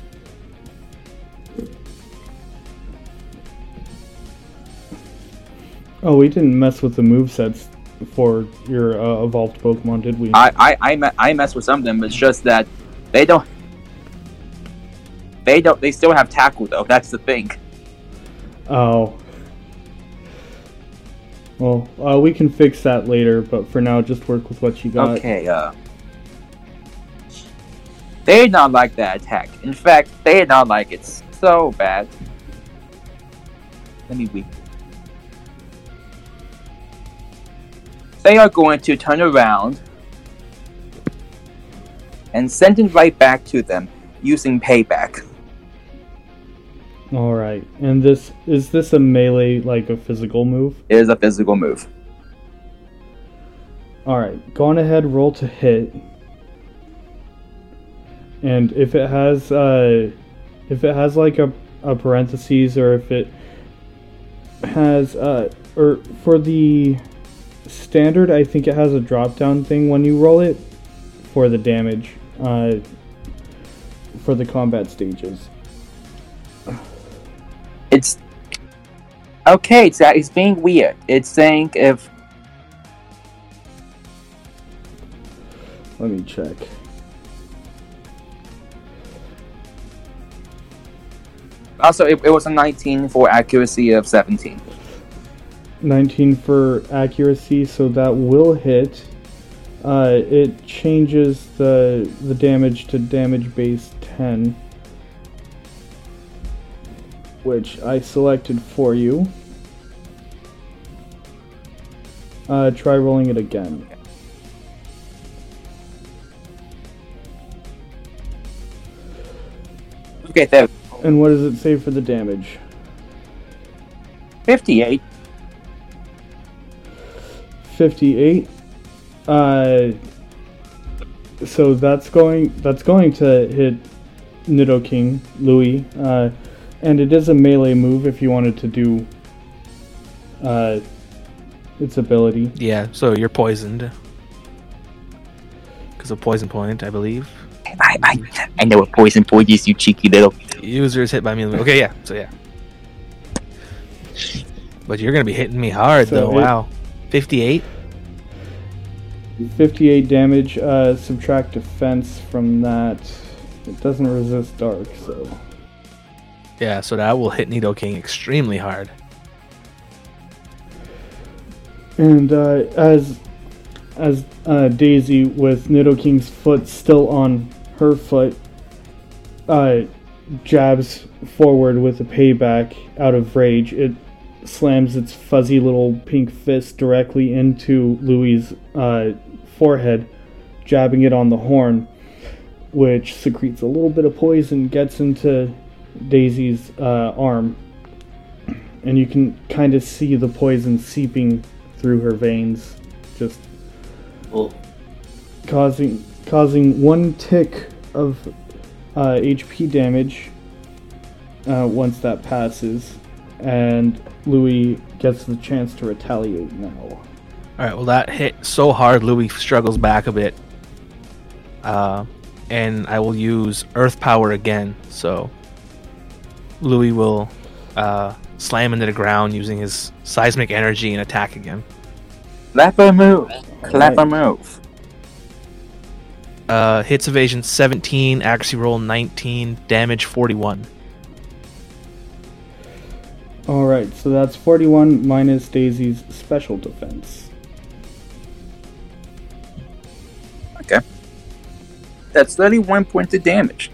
Oh, we didn't mess with the movesets for your uh, evolved Pokemon, did we? I I I, me- I mess with some of them, but it's just that they don't. They don't. They still have tackle though. That's the thing. Oh. Well, uh, we can fix that later, but for now, just work with what you got. Okay. Uh. They did not like that attack. In fact, they did not like it so bad. Let me weep. They are going to turn around and send it right back to them using payback. All right. And this is this a melee, like a physical move? It is a physical move. All right. Go on ahead, roll to hit. And if it has, uh, if it has like a, a parentheses, or if it has, uh, or for the standard, I think it has a drop down thing when you roll it for the damage, uh, for the combat stages. It's okay. It's it's being weird. It's saying if Let me check. also it, it was a nineteen for accuracy of seventeen. nineteen for accuracy, so that will hit. Uh, it changes the the damage to damage base ten, which I selected for you. Uh, try rolling it again. Okay, there. And what does it say for the damage? fifty-eight. fifty-eight. Uh, so that's going that's going to hit Nidoking, Louis, uh, and it is a melee move if you wanted to do uh, its ability. Yeah, so you're poisoned. Because of poison point, I believe. I, I, I know what poison point is, you cheeky little. Users hit by melee. Okay, yeah, so yeah. But you're gonna be hitting me hard So though. it- Wow, fifty-eight. fifty-eight damage. Uh, subtract defense from that. It doesn't resist dark, so Yeah, so that will hit Nidoking extremely hard. and uh, as as uh, Daisy with Nidoking's foot still on her foot, uh, jabs forward with a payback out of rage. It slams its fuzzy little pink fist directly into Louis' uh, forehead, jabbing it on the horn, which secretes a little bit of poison, gets into Daisy's uh, arm, and you can kind of see the poison seeping through her veins, just Well, causing causing one tick of uh, H P damage uh, once that passes, and Louis gets the chance to retaliate now. Alright, well that hit so hard, Louis struggles back a bit. Uh, and I will use Earth Power again, so Louis will uh, slam into the ground using his seismic energy and attack again. Clever move. Clever Alright. move. Uh, hits evasion seventeen, accuracy roll nineteen, damage forty-one. Alright, so that's forty-one minus Daisy's special defense. Okay. That's thirty-one points of damage.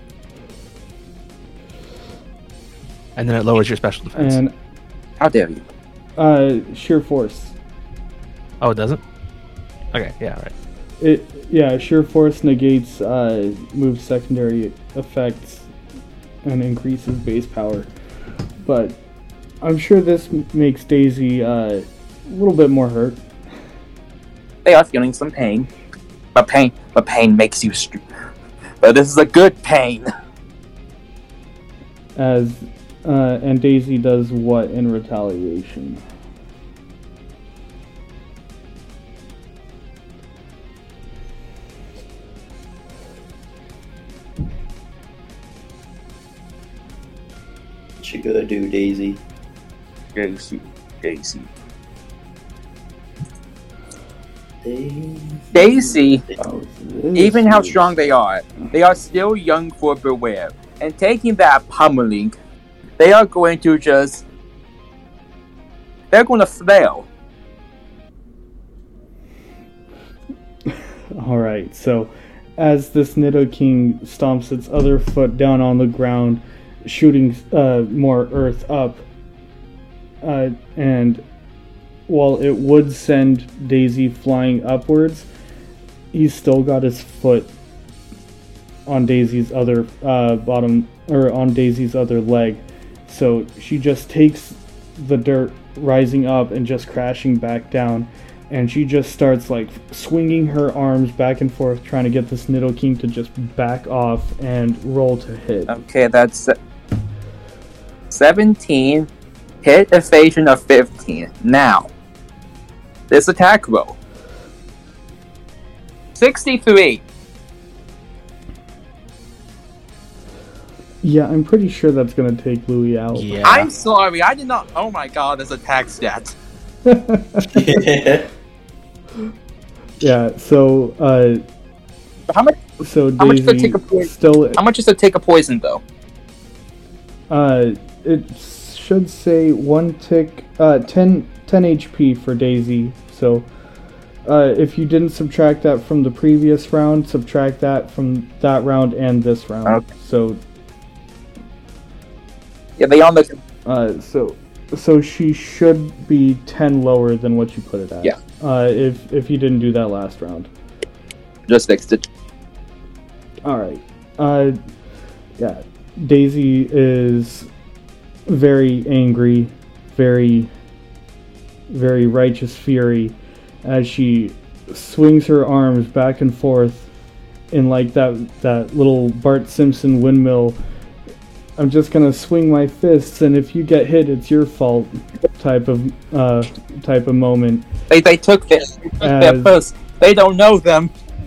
And then it lowers your special defense. And How dare you? uh, sheer force. Oh, it doesn't? Okay, yeah, right. It yeah, sheer force negates uh, move secondary effects and increases base power, but I'm sure this m- makes Daisy uh, a little bit more hurt. They are feeling some pain. But pain, but pain makes you str- But this is a good pain. As uh, and Daisy does what in retaliation? what you gonna do, Daisy? Daisy. Daisy. Daisy. Daisy, Oh, even how strong they are, they are still young for Beware. And taking that pummeling, they are going to just... They're going to flail. Alright, so as this Nidoking stomps its other foot down on the ground, shooting uh, more earth up, uh, and while it would send Daisy flying upwards, he's still got his foot on Daisy's other uh, bottom, or on Daisy's other leg. So she just takes the dirt rising up and just crashing back down, and she just starts like swinging her arms back and forth, trying to get this Nidoking to just back off and roll to hit. Okay, that's... seventeen hit evasion of fifteen. Now, this attack roll. sixty-three. Yeah, I'm pretty sure that's gonna take Louis out. Yeah. I'm sorry, I did not. Oh my god, this attack stat. Yeah. So, uh, How much? so How much does it Daisy take a poison? still. How much does it take a poison though? Uh, it should say one tick. Uh, ten, ten H P for Daisy. So, uh, if you didn't subtract that from the previous round, subtract that from that round and this round. Okay. So, Yeah, they all look. uh, so, so she should be ten lower than what you put it at. Yeah. Uh, if if you didn't do that last round. Just fixed it. All right. Uh, yeah. Daisy is very angry, very, very righteous fury as she swings her arms back and forth in like that that little Bart Simpson windmill. I'm just gonna swing my fists, and if you get hit, it's your fault. Type of uh, type of moment. They they took their, they took their As- first. They don't know them.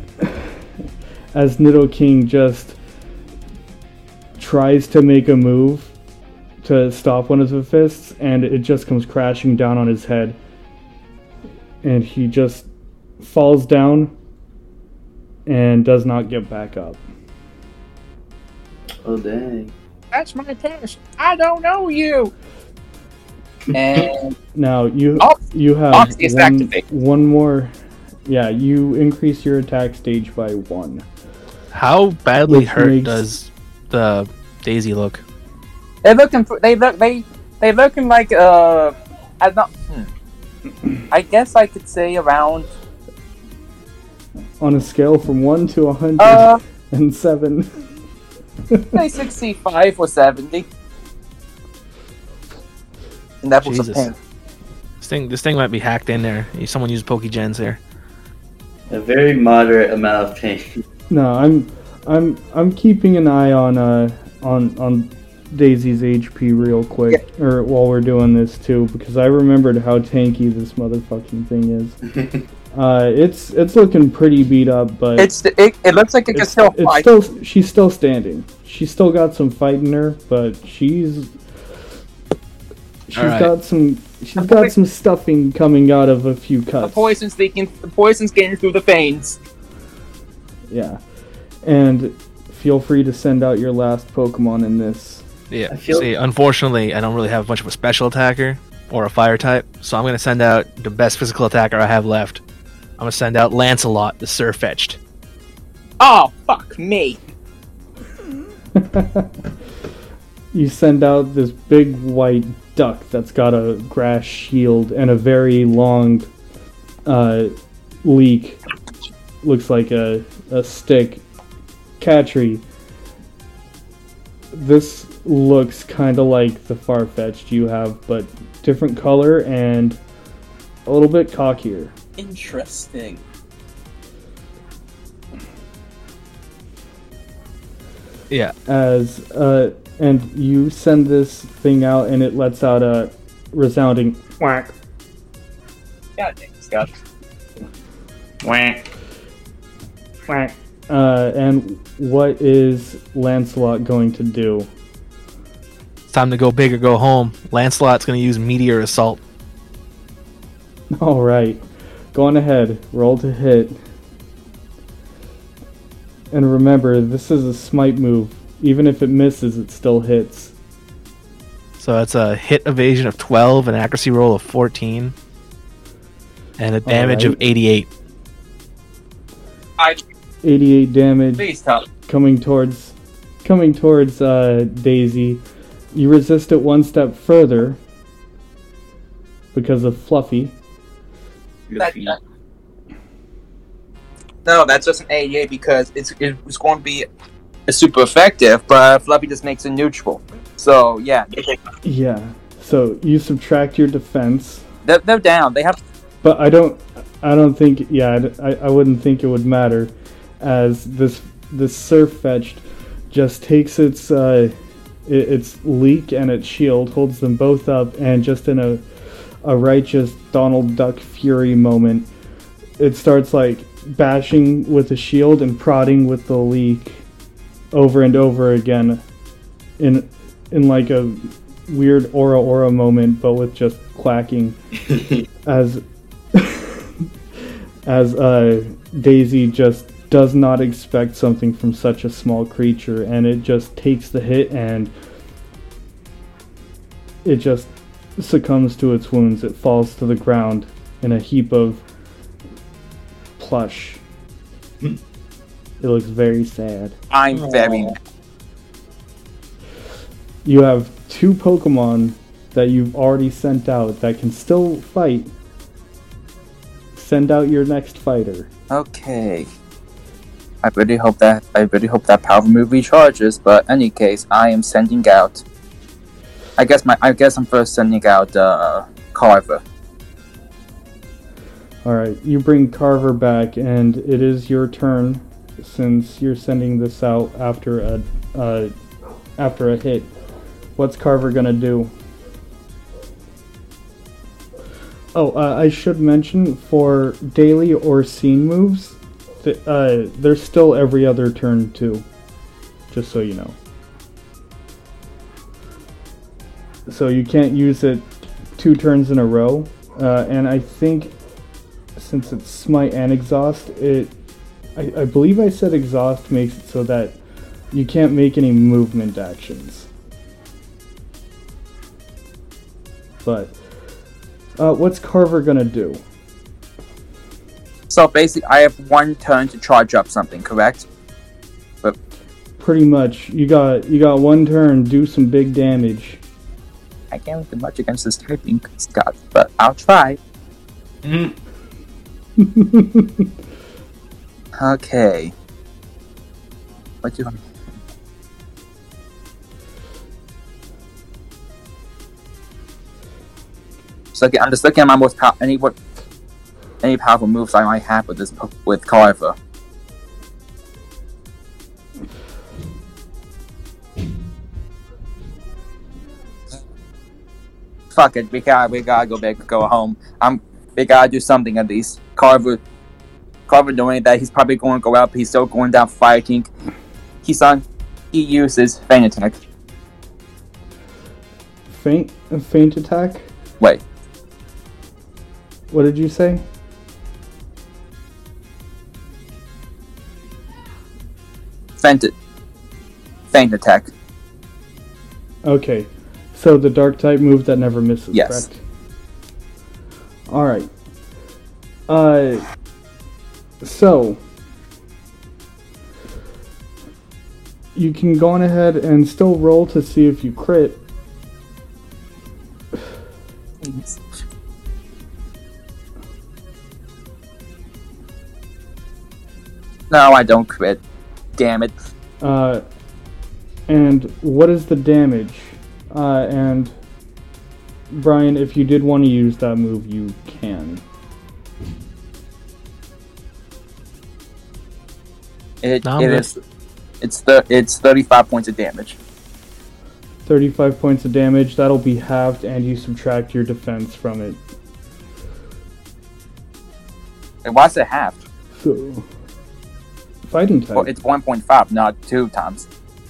As Nidoking just tries to make a move to stop one of the fists, and it just comes crashing down on his head. And he just falls down and does not get back up. Oh dang. That's my test. I don't know you. And Now, you Oh, you have Oxy is one, activated. one more... Yeah, you increase your attack stage by one. How badly Which hurt makes- does the Daisy look? they're looking. For, they look. They they looking like uh. I'm not. Hmm. I guess I could say around. On a scale from one to one hundred Uh, and seven. say sixty-five or seventy. And that was a Jesus. pain. This thing, this thing might be hacked in there. Someone used PokeGens here. A very moderate amount of pain. No, I'm I'm I'm keeping an eye on uh on on Daisy's H P real quick, or while we're doing this too, because I remembered how tanky this motherfucking thing is. uh, it's it's looking pretty beat up, but It's it, it looks like it can it's, still it's fight. still she's still standing. She's still got some fight in her, but she's she's Alright. got some she's got some stuffing coming out of a few The cuts. poison's leaking. The poison's getting through the veins. Yeah, and feel free to send out your last Pokemon in this. Yeah. I feel- See, unfortunately, I don't really have much of a special attacker or a fire type, so I'm gonna send out the best physical attacker I have left. I'm gonna send out Lancelot, the Surfetched. Oh fuck me! You send out this big white duck that's got a grass shield and a very long uh, leak. Looks like a, a stick. Catry. This looks kind of like the Farfetch'd you have, but different color and a little bit cockier. Interesting. Yeah. As uh, and you send this thing out, and it lets out a resounding whack. God dang, Scott. Whack. Whack. Uh, and what is Lancelot going to do? It's time to go big or go home. Lancelot's gonna use Meteor Assault. All right, go on ahead. Roll to hit. And remember, this is a smite move. Even if it misses, it still hits. So that's a hit evasion of twelve, an accuracy roll of fourteen, and a damage of Alright. eighty-eight. I eighty-eight damage. please tell. coming towards coming towards uh, Daisy. You resist it one step further because of Fluffy. That, that- no, that's just an eighty-eight because it's it's going to be super effective, but Fluffy just makes it neutral. So yeah, Yeah. So you subtract your defense, they're, they're down. They have but I don't. I don't think. Yeah, I, I wouldn't think it would matter, as this this Surfetch'd just takes its uh, it, its leak and its shield holds them both up, and just in a a righteous Donald Duck fury moment, it starts like bashing with the shield and prodding with the leak over and over again in in like a weird aura aura moment, but with just clacking as as uh, Daisy just does not expect something from such a small creature, and it just takes the hit and it just succumbs to its wounds. It falls to the ground in a heap of plush. It looks very sad. I'm very. You have two Pokemon that you've already sent out that can still fight. Send out your next fighter. Okay. I really hope that I really hope that power move recharges. But any case, I am sending out. I guess my I guess I'm first sending out uh, Carver. All right, you bring Carver back, and it is your turn since you're sending this out after a uh, after a hit. What's Carver gonna do? Oh, uh, I should mention, for daily or scene moves, th- uh, there's still every other turn too, just so you know. So you can't use it two turns in a row, uh, and I think since it's Smite and Exhaust, it, I, I believe I said Exhaust makes it so that you can't make any movement actions. But Uh, what's Carver gonna do? So basically, I have one turn to charge up something, correct? But Pretty much, you got you got one turn. Do some big damage. I can't do much against this typing Scott, but I'll try. Mm. Okay. What do you? So again, I'm just looking at my most pow- any what any powerful moves I might have with this po- with Carver. Fuck it, we gotta we gotta go back, go home. I'm we gotta do something at least. Carver, Carver knowing that he's probably going to go out, but he's still going down fighting. He's on. He uses feint attack. Feint, a feint attack. Wait. What did you say? Feint, feint attack. Okay, so the dark type move that never misses, Yes. correct? Alright. Uh, so, you can go on ahead and still roll to see if you crit. No, I don't crit. Damn it. Uh, and what is the damage? Uh, and Brian, if you did want to use that move, you can. It, No, I'm it good. is. It's the it's thirty-five points of damage. thirty-five points of damage, that'll be halved, and you subtract your defense from it. And why's it half? So, fighting type. Well, it's one point five, not two times.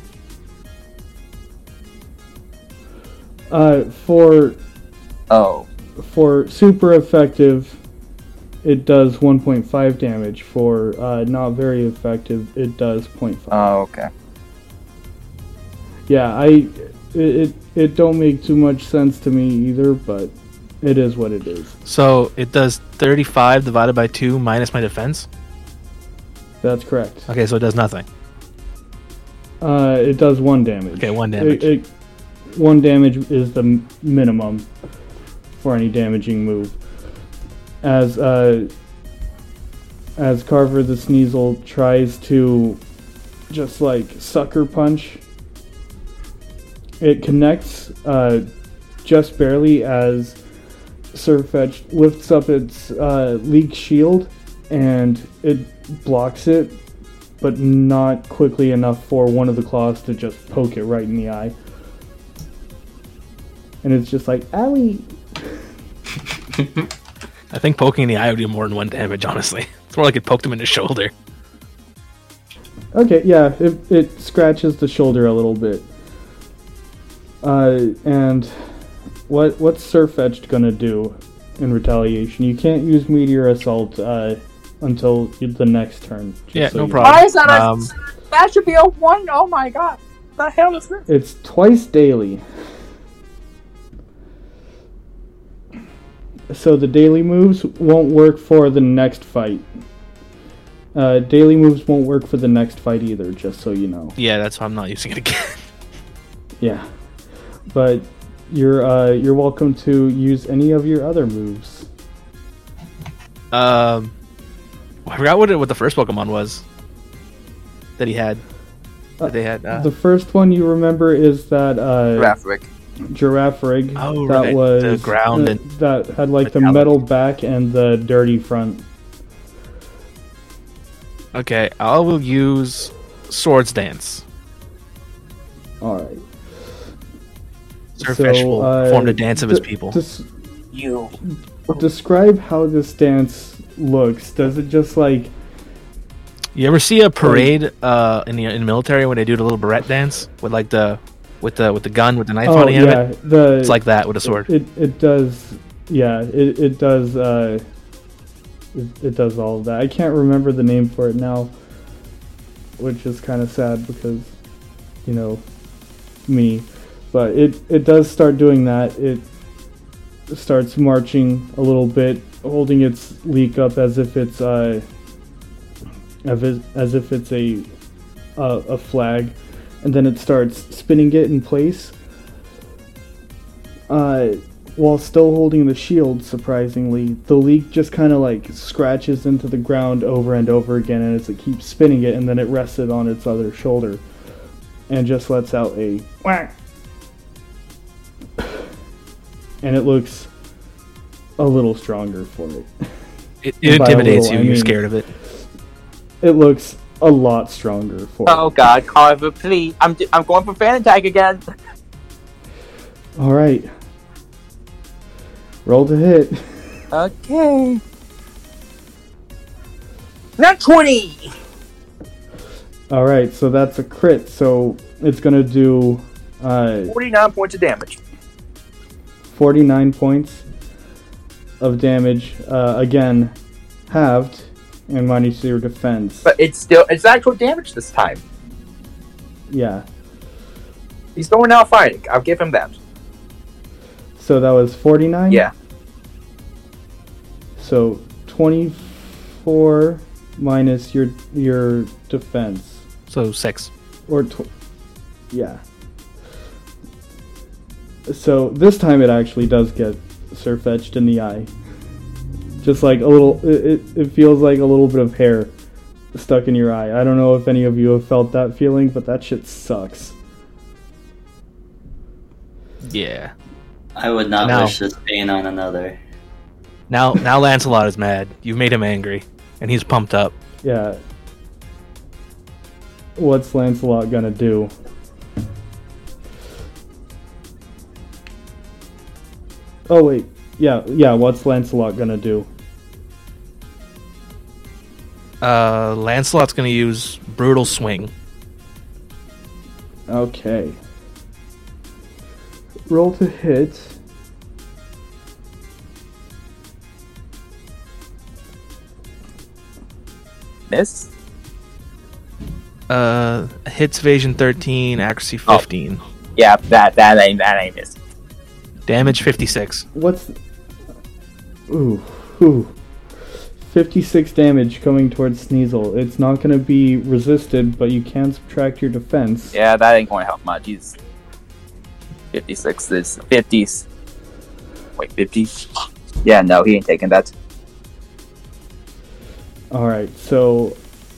Uh, for Oh, for super effective, it does one point five damage. For uh, not very effective, it does zero point five. oh, okay. Yeah, I it, it it don't make too much sense to me either, but it is what it is. So it does thirty-five divided by two minus my defense? That's correct. Okay, so it does nothing. Uh, it does one damage. Okay, one damage. It, it, one damage is the m- minimum for any damaging move. As uh, as Carver the Sneasel tries to just like sucker punch, it connects uh, just barely as Sirfetch'd lifts up its uh, leak shield, and it blocks it, but not quickly enough for one of the claws to just poke it right in the eye. and it's just like, owie. I think poking in the eye would do more than one damage, honestly. It's more like it poked him in the shoulder. Okay, yeah, it, it scratches the shoulder a little bit. Uh, and what what's Surfetched gonna do in retaliation? You can't use Meteor Assault uh, until the next turn. just Yeah, so no you- problem. Why is that a... Um, that should be a one? Oh my god. The hell is this? It's twice daily. So the daily moves won't work for the next fight. Uh, daily moves won't work for the next fight either, just so you know. Yeah, that's why I'm not using it again. Yeah. But you're uh, you're welcome to use any of your other moves. um, I forgot what it, what the first Pokemon was that he had. That they had. Uh, The first one you remember is that uh, Rathric. Girafarig. Oh, that right, was the ground uh, and that had like the metallic. metal back and the dirty front. okay, I will use Swords Dance. All right. Surfetch will uh, form the dance of his d- people. des- You. describe how this dance looks. Does it just like You ever see a parade uh, in the in the military when they do the little barrette dance with like the with the with the gun with the knife oh on the end yeah of it? the It's like that with a sword. it it does yeah it it does uh it, it does all of that. I can't remember the name for it now, which is kind of sad because you know me, but it it does start doing that. It starts marching a little bit, holding its leak up as if it's uh as if, as if it's a uh, a flag, and then it starts spinning it in place uh while still holding the shield. Surprisingly, the leak just kind of like scratches into the ground over and over again, and as it keeps spinning it, and then it rests it on its other shoulder and just lets out a whack. And it looks a little stronger for it. It, it by a intimidates little, you. I You're mean- scared of it. It looks a lot stronger for Oh god, Carver, please. I'm I'm going for fan attack again. it. All right. Roll to hit. Okay. Not twenty! All right, so that's a crit. So it's gonna do uh, forty-nine points of damage. forty-nine points of damage. Uh, again, halved and minus your defense. But it's still, it's actual damage this time. Yeah. He's going out fighting. I'll give him that. So that was forty-nine. Yeah. So twenty-four minus your your defense, So six. or tw- yeah. So this time it actually does get Surfetched in the eye. Just like a little, it, it, it feels like a little bit of hair stuck in your eye. I don't know if any of you have felt that feeling, but that shit sucks. Yeah. I would not No. wish this pain on another. Now now Lancelot is mad. You've made him angry, and he's pumped up. Yeah. What's Lancelot gonna do? Oh wait, yeah, yeah. What's Lancelot gonna do? Uh, Lancelot's gonna use Brutal Swing. Okay. Roll to hit. Miss? Uh, hits evasion thirteen, accuracy fifteen, Yeah, that that ain't that ain't miss. damage fifty-six. What's? Ooh, ooh. fifty-six damage coming towards Sneasel. It's not gonna be resisted, but you can subtract your defense. Yeah, that ain't going to help much. He's fifty-six. Is fifties. Wait, fifty? Yeah, no, he ain't taking that. Alright, so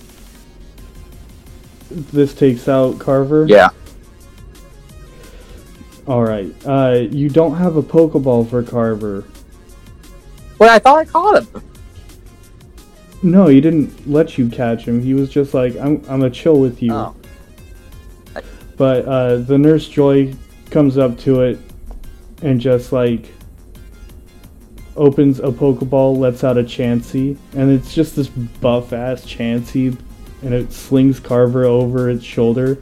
this takes out Carver? Yeah. Alright, uh, you don't have a Pokeball for Carver. Well, I thought I caught him. No, he didn't let you catch him. He was just like, I'm, I'm gonna chill with you. Oh. But uh, the Nurse Joy comes up to it and just like opens a Pokeball, lets out a Chansey, and it's just this buff ass Chansey, and it slings Carver over its shoulder,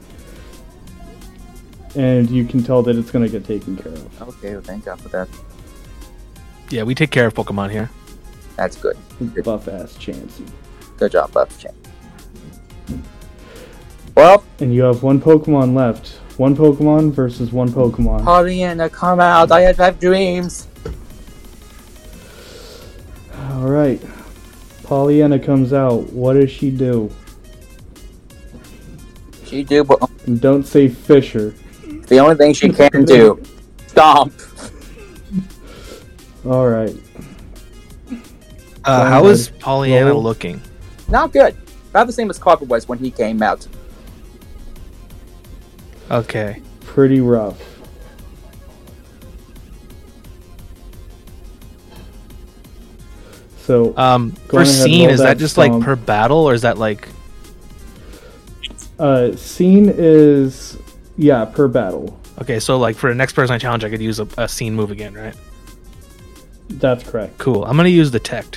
and you can tell that it's gonna get taken care of. Okay, well, thank God for that. Yeah, we take care of Pokemon here. That's good. Good, Buff ass Chansey. good job, Buff Champ. Well, And you have one Pokemon left. One Pokemon versus one Pokemon. Pollyanna, come out. I have, have dreams. Alright. Pollyanna comes out. What does she do? She do, but And don't say Fisher. the only thing she can do. Stomp. Alright. Uh, Go how ahead. is Pollyanna Roll. looking? Not good. About the same as Carver was when he came out. Okay. Pretty rough. So, Um, Go for ahead, scene, roll is that that just like stomp. per battle, or is that like? uh, scene is, yeah, per battle. Okay, so like for the next person I challenge, I could use a, a scene move again, right? That's correct. Cool. I'm gonna use Detect.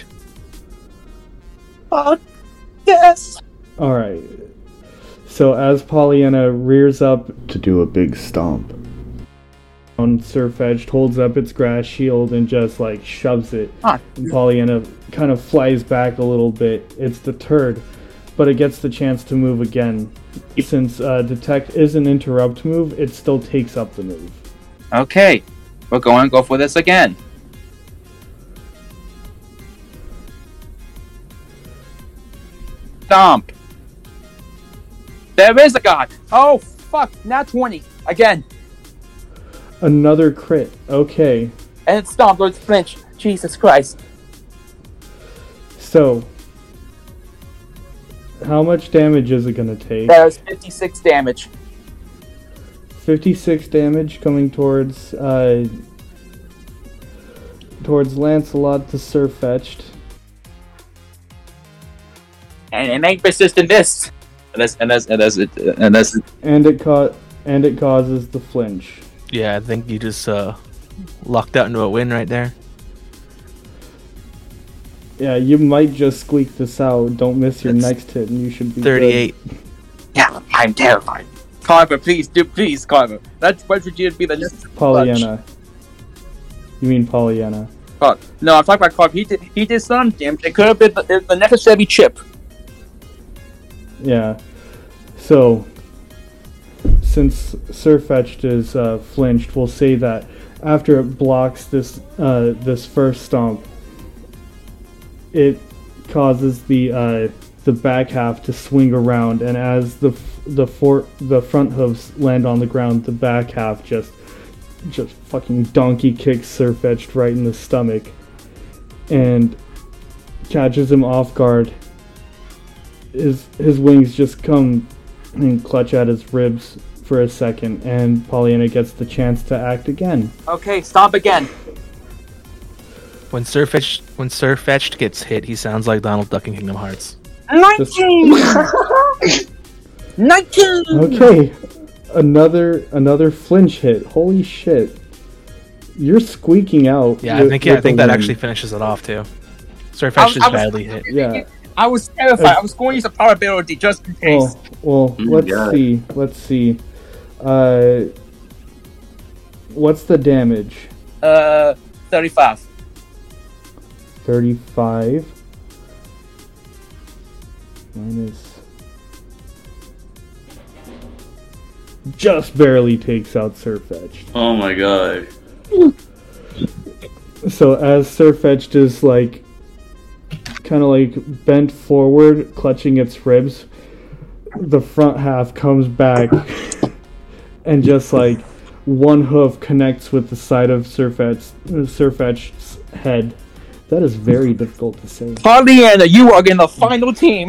Oh, yes. Alright. So as Pollyanna rears up to do a big stomp, Sirfetch'd holds up its grass shield and just like shoves it. Ah. And Pollyanna kind of flies back a little bit. It's deterred, but it gets the chance to move again. Since uh, Detect is an interrupt move, it still takes up the move. Okay, we're going to go for this again. Stomp. There is a god. Oh, fuck. Not twenty. Again. Another crit. Okay. And it's Stomp, Lord's flinch. Jesus Christ. So, how much damage is it going to take? There's fifty-six damage. fifty-six damage coming towards uh, towards Lancelot the Sirfetch'd. And it ain't persistent this. And that's, and that's, and that's, and that's, And it ca- and it causes the flinch. Yeah, I think you just uh, lucked out into a win right there. Yeah, you might just squeak this out. Don't miss your That's next hit, and you should be thirty-eight. yeah, I'm terrified. Carver, please, do, please, Carver. That's what would you be the next good. Pollyanna. You mean Pollyanna? Carver. No, I'm talking about Carver. He did, he did some damage. It could have been the, the necessary chip. Yeah. So, since Sirfetch'd is uh, flinched, we'll say that after it blocks this uh, this first stomp, it causes the uh, the back half to swing around, and as the f- the for- the front hooves land on the ground, the back half just just fucking donkey kicks Sirfetch'd right in the stomach, and catches him off guard. His his wings just come and clutch at his ribs for a second, and Pollyanna gets the chance to act again. Okay, Stomp again. When Sirfetch'd when Sirfetch'd gets hit, he sounds like Donald Duck in Kingdom Hearts. nineteen! nineteen! Okay, another another flinch hit. Holy shit! You're squeaking out. Yeah, I with- think yeah, I with think a that win. actually finishes it off too. I Sirfetch'd was- is I was- badly hit. Yeah. I was terrified. I was going to use a power ability just in case. Well, well Mm, let's God. see. Let's see. Uh, what's the damage? Uh, thirty-five. Thirty-five minus. Just barely takes out Sirfetch'd. Oh my god. So as Sirfetch'd is like kind of like bent forward, clutching its ribs, the front half comes back and just like one hoof connects with the side of Sirfetch'd, Sirfetch'd's head. That is very difficult to say. Pollyanna, you are in the final team.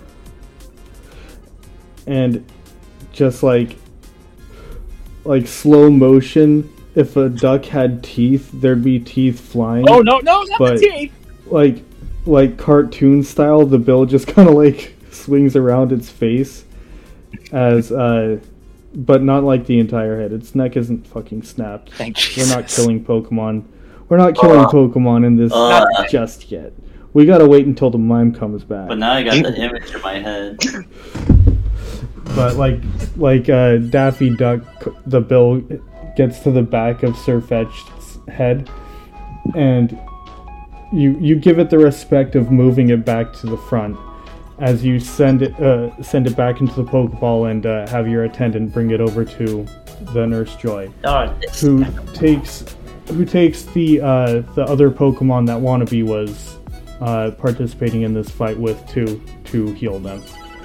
And just like like slow motion, if a duck had teeth, there'd be teeth flying. Oh no, no, not But- the team. like like cartoon style, the bill just kind of like swings around its face as uh but not like the entire head. Its neck isn't fucking snapped. Thank We're not Jesus. killing Pokemon. We're not killing Uh, Pokemon in this uh. just yet. We gotta wait until the mime comes back. But now I got the image in my head. But like, like uh, Daffy Duck, the bill gets to the back of Sirfetch'd's head, and you you give it the respect of moving it back to the front as you send it uh, send it back into the Pokeball and uh, have your attendant bring it over to the Nurse Joy, Darn it. who takes who takes the uh, the other Pokemon that Wannabe was uh, participating in this fight with to to heal them.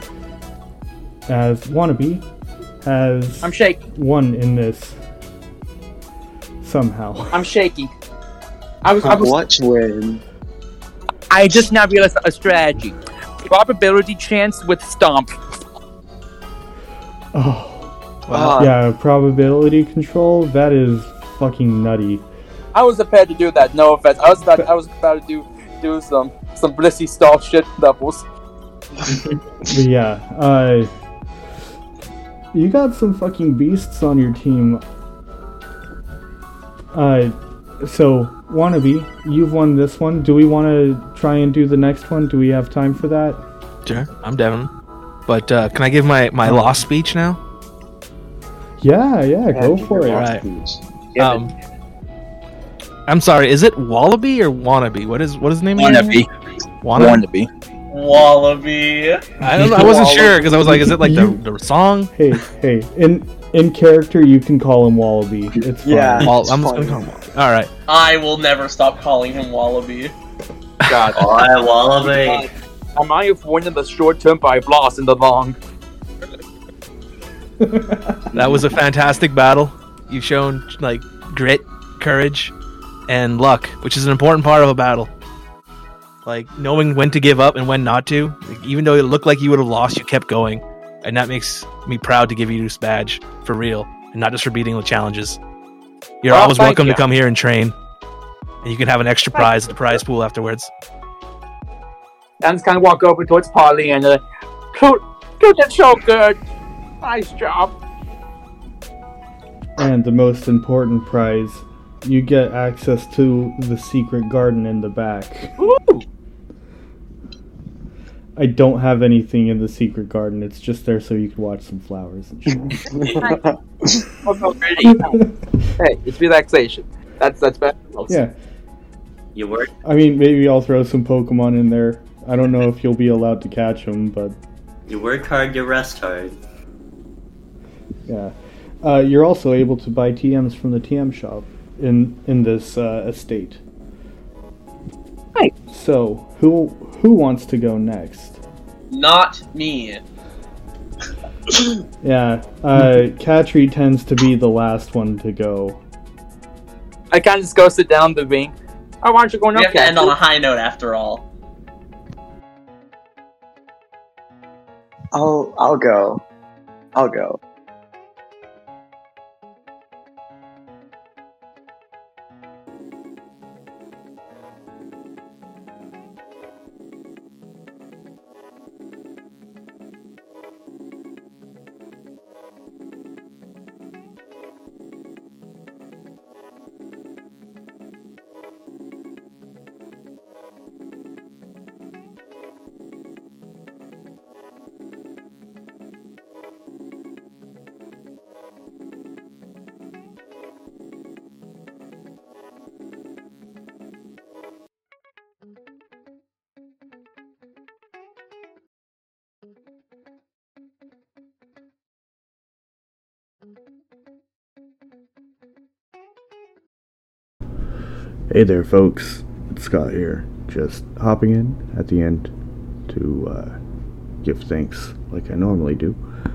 As Wannabe has I'm shaky. won in this somehow. I'm shaky. I was, I was Watch win. I just now realized a strategy. Probability chance with Stomp. Oh, Wow. yeah, probability control. That is fucking nutty. I was prepared to do that. No offense. I was about. I was about to do do some some blissy stall shit doubles. But yeah, uh, you got some fucking beasts on your team. Uh, so Wannabe, you've won this one. Do we want to try and do the next one? Do we have time for that? Sure, I'm Devin. But uh, can I give my, my lost speech now? Yeah, yeah, go for it. Alright. Um, I'm sorry, is it Wallaby or Wannabe? What is what is the name of Wannabe. it? Wannabe. Wannabe. Wallaby. I don't know, I wasn't sure because I was like, is it like the, the song? Hey, hey, in in character, you can call him Wallaby. It's fine. Yeah. Wall- I'm just gonna call him Wallaby. All right. I will never stop calling him Wallaby. God. Alright, Wallaby. I might have won in the short term, but I've lost in the long. That was a fantastic battle. You've shown like grit, courage, and luck, which is an important part of a battle. Like knowing when to give up and when not to. Like, even though it looked like you would have lost, you kept going, and that makes me proud to give you this badge for real, and not just for beating the challenges. You're Well, always thank welcome you. to come here and train, and you can have an extra prize at the prize pool afterwards. And just kind of walk over towards Polly and uh, Dude, dude, that's so good. Nice job. And the most important prize, you get access to the secret garden in the back. Woo! I don't have anything in the secret garden. It's just there so you can watch some flowers and shit. I'm already. Hey, it's relaxation. That's that's better. Yeah, You work? I mean, maybe I'll throw some Pokemon in there. I don't know if you'll be allowed to catch them, but You work hard, you rest hard. yeah. Uh, you're also able to buy T Ms from the T M shop in in this uh, estate. Right. So, who who wants to go next? Not me. Yeah, uh, Katri tends to be the last one to go. I kind of just go sit down the ring. Oh, why don't you go We now, have to end Cat? on a high note after all. I'll I'll go. I'll go. Hey there, folks. It's Scott here. Just hopping in at the end to uh, give thanks like I normally do.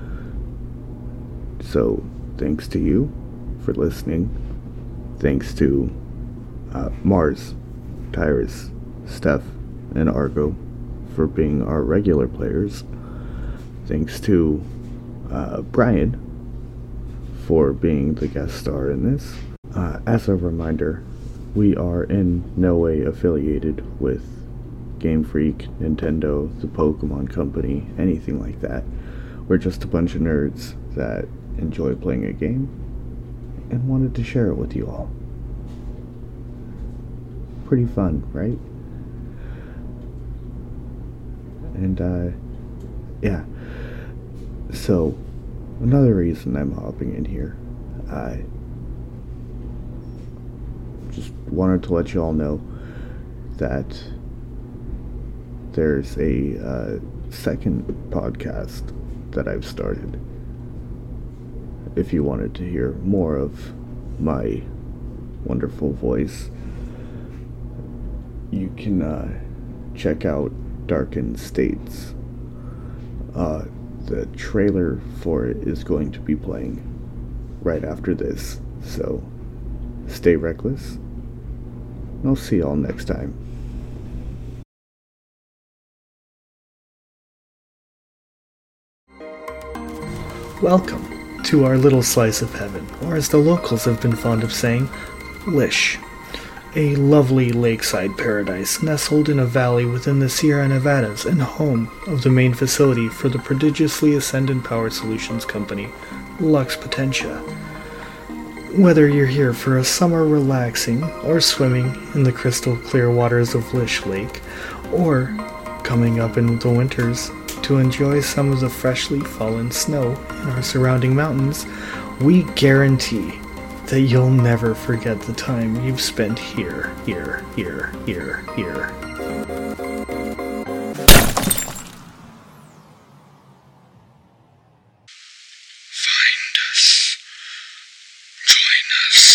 So, thanks to you for listening. Thanks to uh, Mars, Tyrus, Steph, and Argo for being our regular players. Thanks to uh, Brian for being the guest star in this. Uh, as a reminder, we are in no way affiliated with Game Freak, Nintendo, the Pokemon Company, anything like that. We're just a bunch of nerds that enjoy playing a game and wanted to share it with you all. Pretty fun, right? And, uh, yeah. So, another reason I'm hopping in here, I just wanted to let you all know that there's a uh, second podcast that I've started. If you wanted to hear more of my wonderful voice, you can uh, check out Darkened States. Uh, the trailer for it is going to be playing right after this, so stay reckless, and I'll see y'all next time. Welcome to our little slice of heaven, or as the locals have been fond of saying, Lish. A lovely lakeside paradise nestled in a valley within the Sierra Nevadas and home of the main facility for the prodigiously ascendant power solutions company, Lux Potentia. Whether you're here for a summer relaxing or swimming in the crystal clear waters of Lish Lake, or coming up in the winters to enjoy some of the freshly fallen snow in our surrounding mountains, we guarantee that you'll never forget the time you've spent here, here, here, here, here. Find us. Join us.